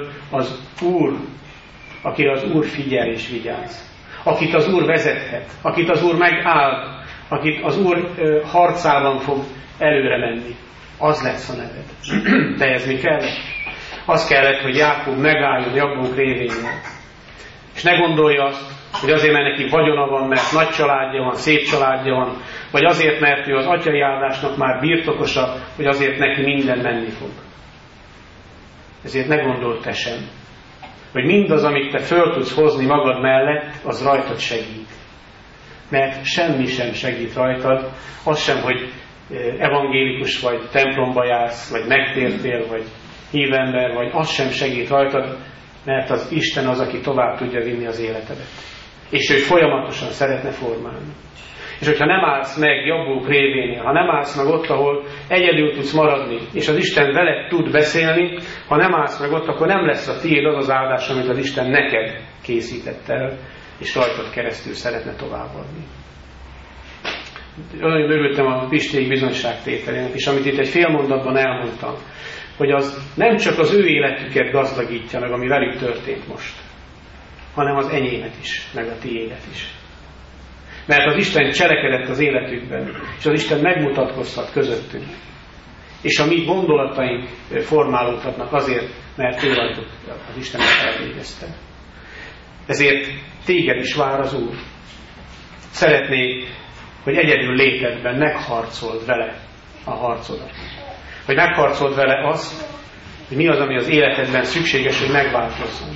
az Úr figyel és vigyáz, akit az Úr vezethet, akit az Úr megáld, akit az Úr harcában fog előre menni. Az lesz a neved. De ez mi kellett? Az kellett, hogy Jákob megálljon Jabók révényel. És ne gondolja azt, hogy azért, mert neki vagyona van, mert nagy családja van, szép családja van, vagy azért, mert ő az atyai áldásnak már birtokosa, hogy azért neki minden menni fog. Ezért ne gondold te sem, hogy mindaz, amit te föl tudsz hozni magad mellett, az rajtad segít. Mert semmi sem segít rajtad, az sem, hogy evangélikus vagy, templomba jársz, vagy megtértél, vagy hívember, vagy az sem segít rajtad, mert az Isten az, aki tovább tudja vinni az életedet. És ő folyamatosan szeretne formálni. És hogyha nem állsz meg Jabók révénél, ha nem állsz meg ott, ahol egyedül tudsz maradni, és az Isten veled tud beszélni, ha nem állsz meg ott, akkor nem lesz a tiéd az az áldás, amit az Isten neked készített el, és rajtad keresztül szeretne továbbadni. Nagyon örültem a Pisték bizonyságtételének, és amit itt egy fél mondatban elmondtam, hogy az nem csak az ő életüket gazdagítja meg, ami velük történt most, hanem az enyémet is, meg a tiédet is. Mert az Isten cselekedett az életükben, és az Isten megmutatkozhat közöttünk. És a mi gondolataink formálódhatnak azért, mert ő rajtuk az Isten elvégezte. Ezért téged is vár az Úr. Szeretné, hogy egyedül létedben megharcold vele a harcodat. Hogy megharcold vele azt, hogy mi az, ami az életedben szükséges, hogy megváltozzon.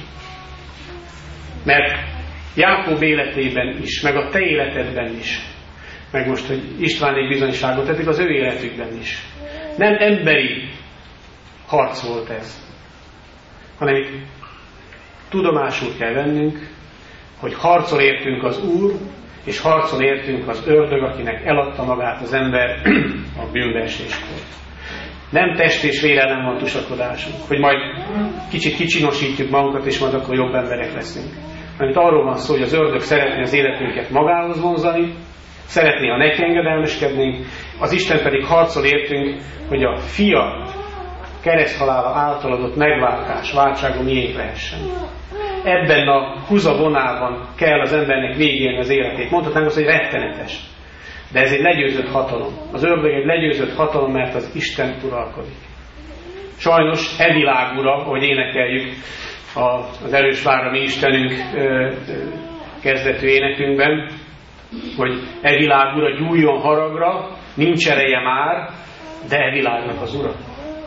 Mert Jákob életében is, meg a te életedben is, meg most, hogy Istvánék bizonyságot tettek az ő életükben is. Nem emberi harc volt ez, hanem itt tudomásul kell vennünk, hogy harcol értünk az Úr, és harcol értünk az ördög, akinek eladta magát az ember a bűnbeeséskor. Nem test és vér ellen van tusakodásunk, hogy majd kicsit kicsinosítjuk magunkat, és majd akkor jobb emberek leszünk. Mert arról van szó, hogy az ördög szeretné az életünket magához vonzani, szeretné, ha neki engedelmeskednénk, az Isten pedig harcol értünk, hogy a fia kereszthalála által adott megváltás, váltsága miénk lehessen. Ebben a húzavonában kell az embernek végigélni az életét. Mondhatnánk azt, hogy rettenetes. De ez egy legyőzött hatalom. Az ördög egy legyőzött hatalom, mert az Isten uralkodik. Sajnos e világ ura, ahogy énekeljük az erős vár a mi Istenünk kezdetű énekünkben, hogy e világ ura gyújjon haragra, nincs ereje már, de e világnak az ura.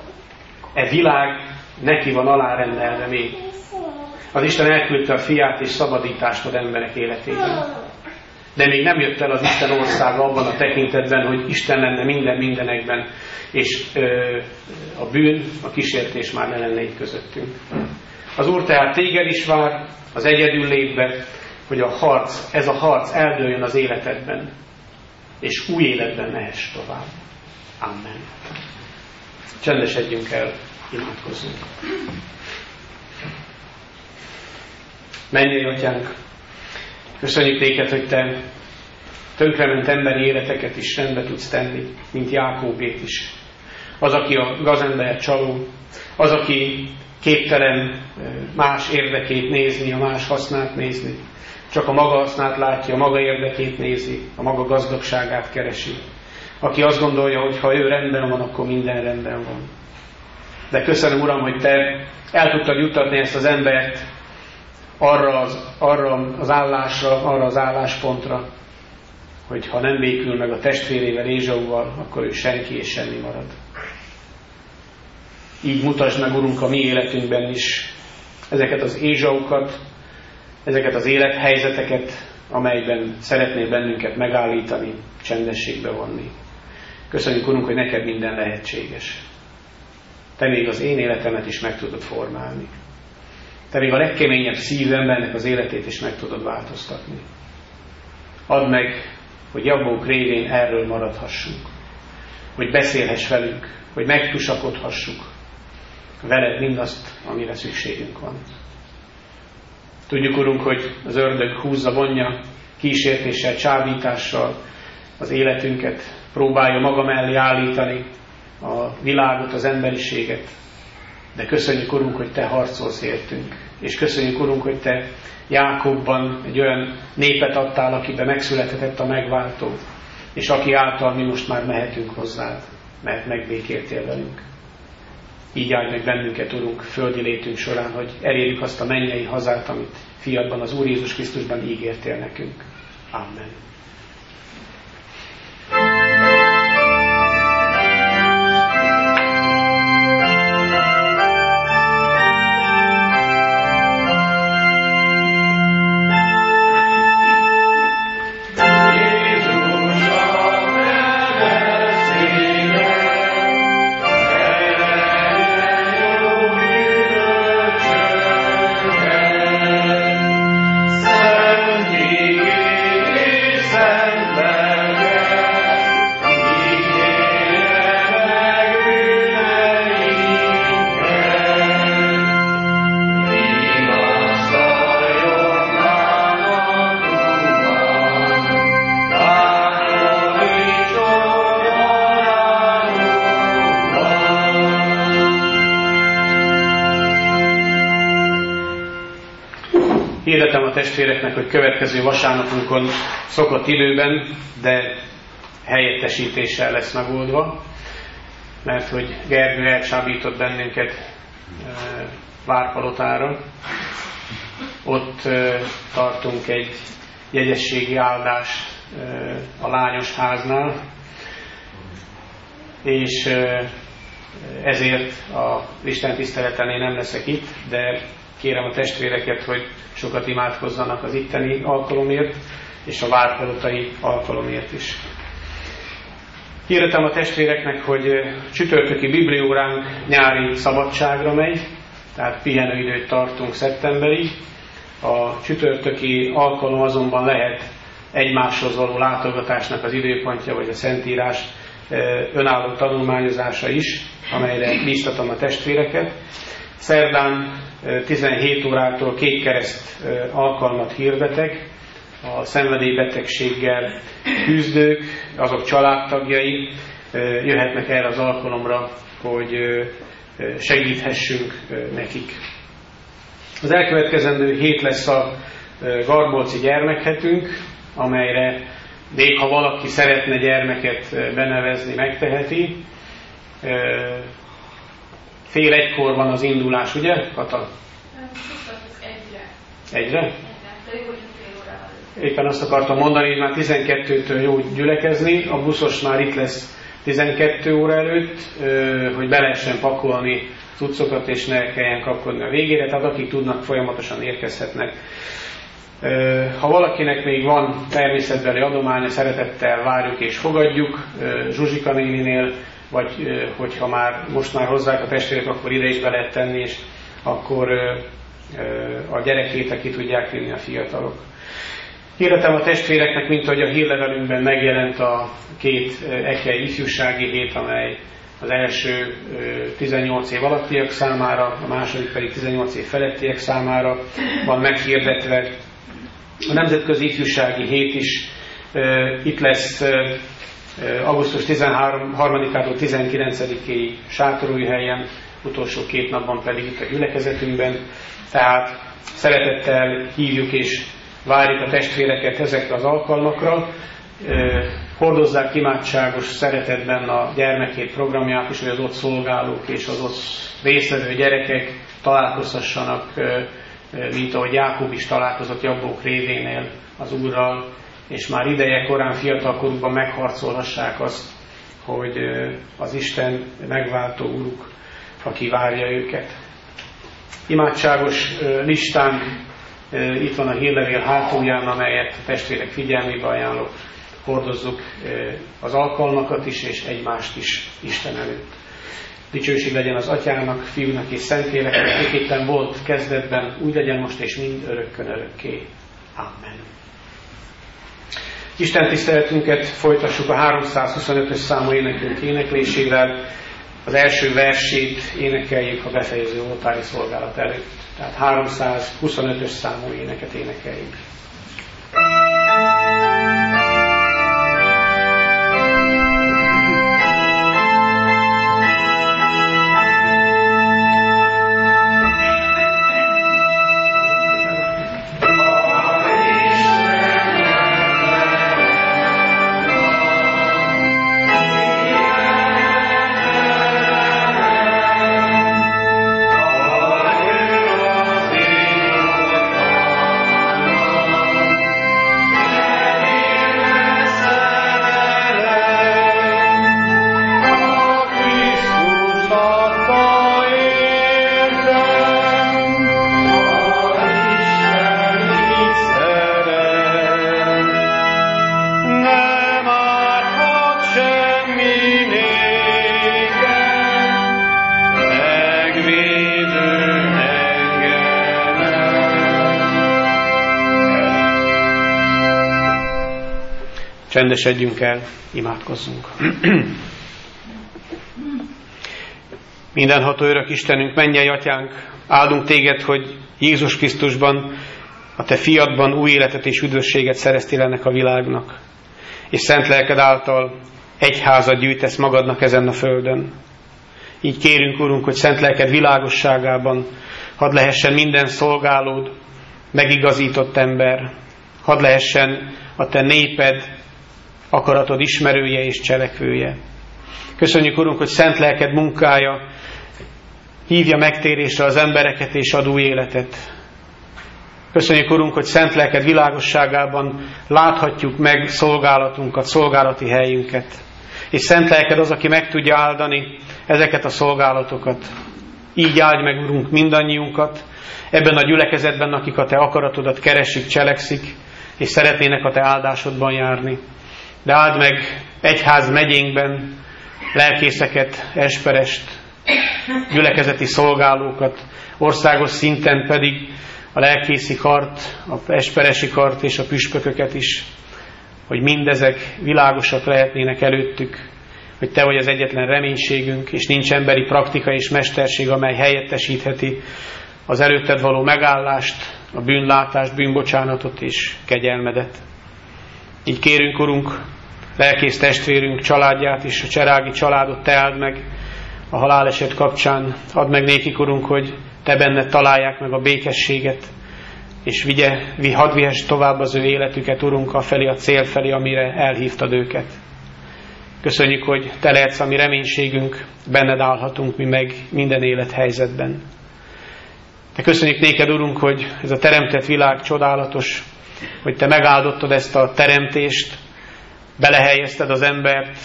E világ neki van alárendelve még. Az Isten elküldte a fiát, és szabadítást ad emberek életében. De még nem jött el az Isten országa abban a tekintetben, hogy Isten lenne mindenekben, és a bűn, a kísértés már ne lenne itt közöttünk. Az Úr tehát téged is vár, az egyedül létbe, hogy ez a harc eldőljön az életedben, és új életben mehess tovább. Amen. Csendesedjünk el, imádkozzunk. Mennyei Atyánk, köszönjük Néked, hogy Te tönkrement emberi életeket is rendbe tudsz tenni, mint Jákóbét is. Az, aki a gazember csaló, az, aki képtelen más érdekét nézni, a más hasznát nézni. Csak a maga hasznát látja, a maga érdekét nézi, a maga gazdagságát keresi. Aki azt gondolja, hogy ha ő rendben van, akkor minden rendben van. De köszönöm, Uram, hogy Te el tudtad juttatni ezt az embert arra az állásra, arra az álláspontra, hogy ha nem békül meg a testvérével, Ézsauval, akkor ő senki és semmi marad. Így mutasd meg, Urunk, a mi életünkben is ezeket az Ézsaukat, ezeket az élethelyzeteket, amelyben szeretnél bennünket megállítani, csendességbe vonni. Köszönjük, Urunk, hogy neked minden lehetséges. Te még az én életemet is meg tudod formálni. Te még a legkeményebb szívű embernek az életét is meg tudod változtatni. Add meg, hogy Jabók révén erről maradhassunk. hogy beszélhess velünk, hogy megtusakodhassuk veled mindazt, amire szükségünk van. Tudjuk, Urunk, hogy az ördög húzza, vonja, kísértéssel, csábítással az életünket, próbálja maga mellé állítani a világot, az emberiséget. De köszönjük, Urunk, hogy Te harcolsz értünk. És köszönjük, Urunk, hogy Te Jákobban egy olyan népet adtál, akiben megszülethetett a megváltó, és aki által mi most már mehetünk hozzád, mert megbékéltél velünk. Így áldj meg bennünket, Urunk, földi létünk során, hogy elérjük azt a mennyei hazát, amit fiadban, az Úr Jézus Krisztusban ígértél nekünk. Amen. Hirdetem a testvéreknek, hogy következő vasárnapunkon szokott időben, de helyettesítéssel lesz megoldva, mert hogy Gergő elcsábított bennünket Várpalotára. Ott tartunk egy jegyességi áldást a Lányos háznál, és ezért az Isten tiszteleten én nem leszek itt, de kérem a testvéreket, hogy sokat imádkozzanak az itteni alkalomért, és a várpalotai alkalomért is. Hirdetem a testvéreknek, hogy csütörtöki biblióránk nyári szabadságra megy, tehát pihenőidőt tartunk szeptemberig. A csütörtöki alkalom azonban lehet egymáshoz való látogatásnak az időpontja, vagy a Szentírás önálló tanulmányozása is, amelyre bíztatom a testvéreket. Szerdán 17 órától kékkereszt alkalmat hirdetek. A szenvedélybetegséggel küzdők, azok családtagjai jöhetnek erre az alkalomra, hogy segíthessünk nekik. Az elkövetkezendő hét lesz a Garbolci gyermekhetünk, amelyre még ha valaki szeretne gyermeket benevezni, megteheti. 12:30 van az indulás, ugye, Kata? Egyre? Éppen azt akartam mondani, hogy már 12-től jó gyülekezni, a buszos már itt lesz 12 óra előtt, hogy be lehessen pakolni cuccokat, és ne kelljen kapkodni a végére, tehát akik tudnak, folyamatosan érkezhetnek. Ha valakinek még van természetbeli adománya, szeretettel várjuk és fogadjuk Zsuzsika néninél, vagy hogyha most már hozzák a testvérek, akkor ide is be lehet tenni, és akkor a gyerekét ki tudják vinni a fiatalok. Hirdetem a testvéreknek, mint ahogy a hírlevelünkben megjelent a 2 EKE ifjúsági hét, amely az első 18 év alattiak számára, a második pedig 18 év felettiek számára van meghirdetve. A Nemzetközi Ifjúsági Hét is itt lesz augusztus 13-ától 19-ig Sátorújhelyen, utolsó 2 napban pedig itt a gyülekezetünkben. Tehát szeretettel hívjuk és várjuk a testvéreket ezekre az alkalmakra. Hordozzák imádságos szeretetben a gyermekhét programját is, hogy az ott szolgálók és az ott résztvevő gyerekek találkozhassanak, mint ahogy Jákob is találkozott Jabbok révénél az Úrral, és már ideje korán fiatalkorukban megharcolhassák azt, hogy az Isten megváltó Úruk, aki várja őket. Imádságos listán itt van a hírlevél hátulján, amelyet a testvérek figyelmébe ajánlok. Hordozzuk az alkalmakat is, és egymást is Isten előtt. Dicsőség legyen az Atyának, Fiúnak és Szentléleknek, miképpen volt kezdetben, úgy legyen most és mind örökkön örökké. Amen. Isten tiszteletünket folytassuk a 325-ös számú énekünk éneklésével. Az első versét énekeljük a befejező oltári szolgálat előtt. Tehát 325-ös számú éneket énekeljük. Csendesedjünk el, imádkozzunk. Mindenható örök Istenünk, mennyei Atyánk, áldunk Téged, hogy Jézus Krisztusban, a Te fiadban új életet és üdvösséget szereztél ennek a világnak, és szent lelked által egyházat gyűjtesz magadnak ezen a földön. Így kérünk, Urunk, hogy szent lelked világosságában hadd lehessen minden szolgálód, megigazított ember, hadd lehessen a Te néped, akaratod ismerője és cselekvője. Köszönjük, Urunk, hogy szent lelked munkája hívja megtérésre az embereket és ad új életet. Köszönjük, Urunk, hogy szent lelked világosságában láthatjuk meg szolgálatunkat, szolgálati helyünket. És szent lelked az, aki meg tudja áldani ezeket a szolgálatokat. Így áldj meg, Urunk, mindannyiunkat ebben a gyülekezetben, akik a Te akaratodat keresik, cselekszik, és szeretnének a Te áldásodban járni. De áld meg egyház megyénkben lelkészeket, esperest, gyülekezeti szolgálókat, országos szinten pedig a lelkészi kart, a esperesi kart és a püspököket is, hogy mindezek világosak lehetnének előttük, hogy Te vagy az egyetlen reménységünk, és nincs emberi praktika és mesterség, amely helyettesítheti az előtted való megállást, a bűnlátást, bűnbocsánatot és kegyelmedet. Így kérünk, Urunk, lelkész testvérünk családját és a cserági családot Te áld meg a haláleset kapcsán. Add meg nékik, Urunk, hogy Te benned találják meg a békességet, és hadd vihess tovább az ő életüket, Urunk, afelé a cél felé, amire elhívtad őket. Köszönjük, hogy Te lehetsz a mi reménységünk, benned állhatunk mi meg minden élethelyzetben. De köszönjük néked, Urunk, hogy ez a teremtett világ csodálatos, hogy Te megáldottad ezt a teremtést, belehelyezted az embert,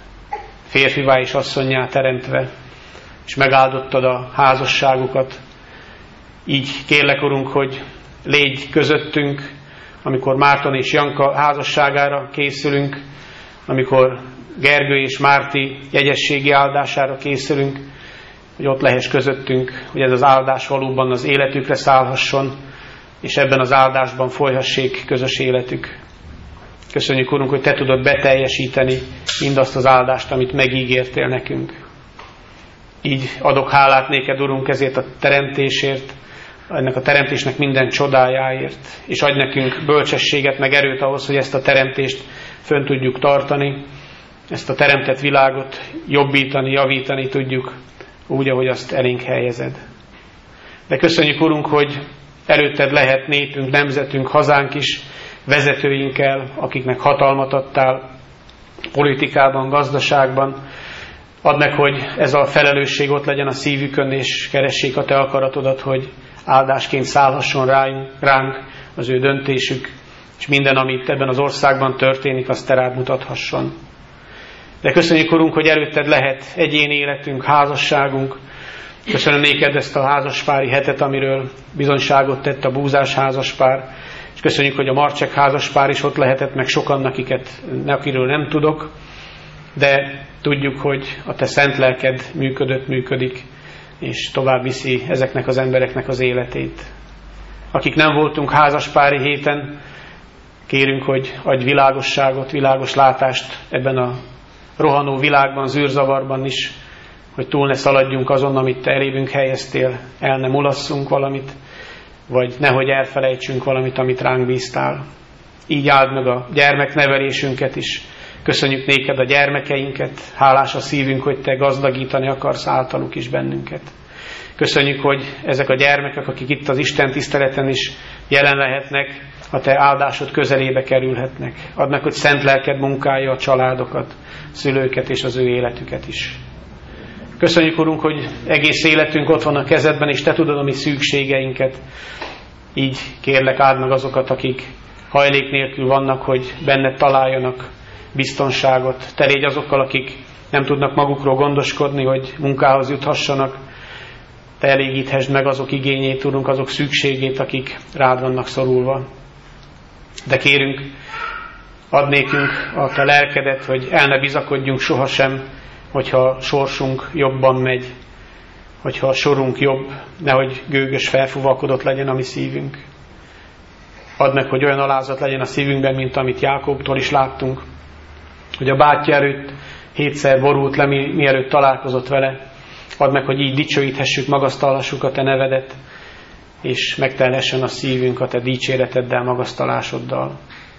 férfivá és asszonnyá teremtve, és megáldottad a házasságukat. Így kérlek, Urunk, hogy légy közöttünk, amikor Márton és Janka házasságára készülünk, amikor Gergő és Márti jegyességi áldására készülünk, hogy ott lehess közöttünk, hogy ez az áldás valóban az életükre szállhasson, és ebben az áldásban folyhassék közös életük. Köszönjük, Urunk, hogy Te tudod beteljesíteni mindazt az áldást, amit megígértél nekünk. Így adok hálát néked, Urunk, ezért a teremtésért, ennek a teremtésnek minden csodájáért, és adj nekünk bölcsességet, meg erőt ahhoz, hogy ezt a teremtést fönn tudjuk tartani, ezt a teremtett világot jobbítani, javítani tudjuk, úgy, ahogy azt elénk helyezed. De köszönjük, Urunk, hogy előtted lehet népünk, nemzetünk, hazánk is, vezetőinkkel, akiknek hatalmat adtál politikában, gazdaságban. Add meg, hogy ez a felelősség ott legyen a szívükön, és keressék a Te akaratodat, hogy áldásként szállhasson ránk az ő döntésük, és minden, amit ebben az országban történik, azt Te rád mutathasson. De köszönjük, Urunk, hogy előtted lehet egyéni életünk, házasságunk. Köszönöm néked ezt a házaspári hetet, amiről bizonyságot tett a búzás házaspár, és köszönjük, hogy a Marcsek házaspár is ott lehetett, meg sokan, akiről nem tudok, de tudjuk, hogy a Te szent lelked működik, és tovább viszi ezeknek az embereknek az életét. Akik nem voltunk házaspári héten, Kérünk, hogy adj világosságot, világos látást ebben a rohanó világban, zűrzavarban is, hogy túl ne szaladjunk azon, amit te elévünk helyeztél, el ne mulasszunk valamit, vagy nehogy elfelejtsünk valamit, amit ránk bíztál. Így áld meg a gyermeknevelésünket is. Köszönjük néked a gyermekeinket, hálás a szívünk, hogy te gazdagítani akarsz általuk is bennünket. Köszönjük, hogy ezek a gyermekek, akik itt az Isten tiszteleten is jelen lehetnek, a te áldásod közelébe kerülhetnek. Add meg, hogy szent lelked munkálja a családokat, szülőket és az ő életüket is. Köszönjük, Urunk, hogy egész életünk ott van a kezedben, és te tudod a mi szükségeinket. Így kérlek, áld meg azokat, akik hajlék nélkül vannak, hogy benned találjanak biztonságot. Te légy azokkal, akik nem tudnak magukról gondoskodni, hogy munkához juthassanak. Te elégíthesd meg azok igényét, Urunk, azok szükségét, akik rád vannak szorulva. De kérünk, add nékünk a te lelkedet, hogy el ne bizakodjunk sohasem, hogyha sorsunk jobban megy, hogyha a sorunk jobb, nehogy gőgös, felfúvalkodott legyen a mi szívünk. Add meg, hogy olyan alázat legyen a szívünkben, mint amit Jákobtól is láttunk, hogy a bátyja előtt 7-szer borult le, mielőtt találkozott vele. Add meg, hogy így dicsőíthessük, magasztalhassuk a te nevedet, és megtelhessen a szívünk a te dicséreteddel, magasztalásoddal.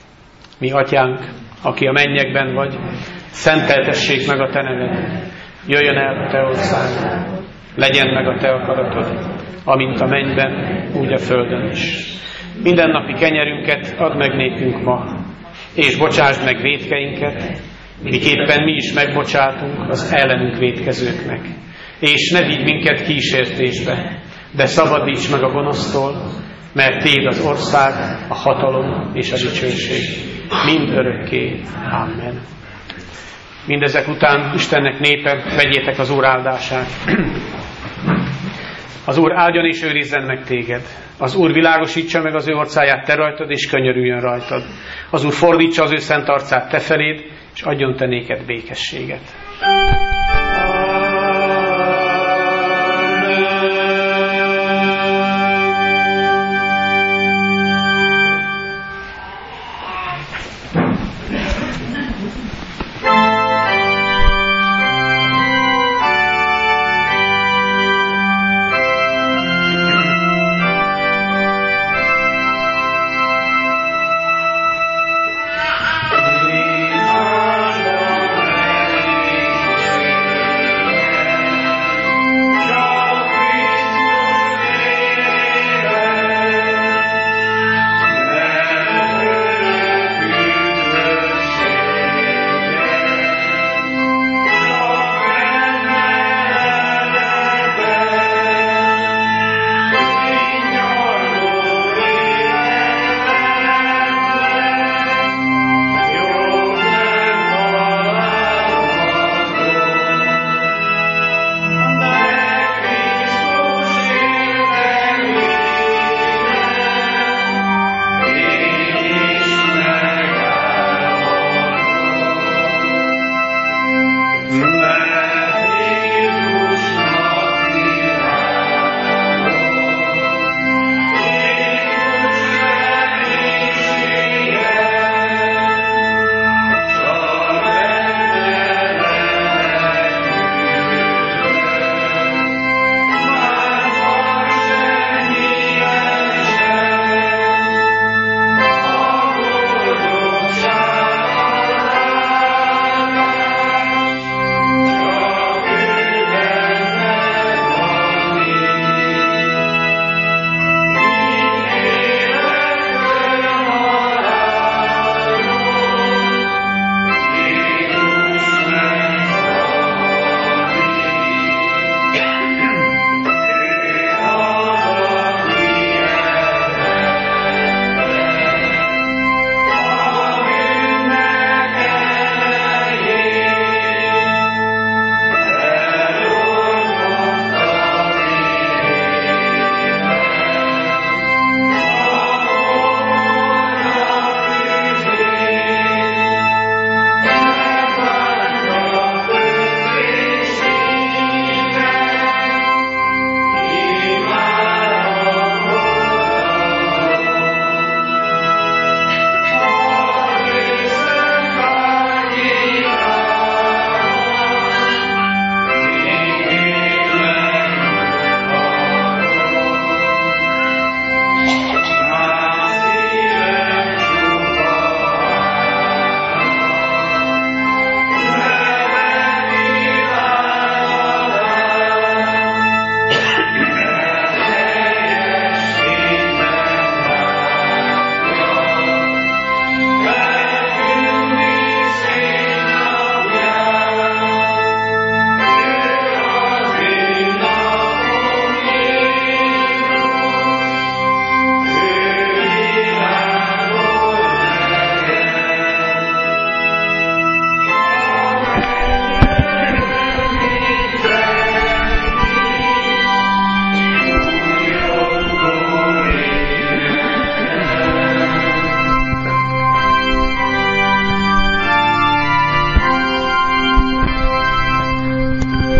Mi atyánk, aki a mennyekben vagy, szenteltessék meg a te neved. Jöjjön el a te országod, legyen meg a te akaratod, amint a mennyben, úgy a földön is. Mindennapi kenyerünket add meg nékünk ma, és bocsásd meg vétkeinket, miképpen mi is megbocsátunk az ellenünk vétkezőknek. És ne vigy minket kísértésbe, de szabadíts meg a gonosztól, mert tiéd az ország, a hatalom és a dicsőség mind örökké. Amen. Mindezek után, Istennek népe, vegyétek az Úr áldását. Az Úr áldjon és őrizzen meg téged. Az Úr világosítsa meg az ő orcáját te rajtad, és könyörüljön rajtad. Az Úr fordítsa az ő szent arcát te feléd, és adjon te néked békességet.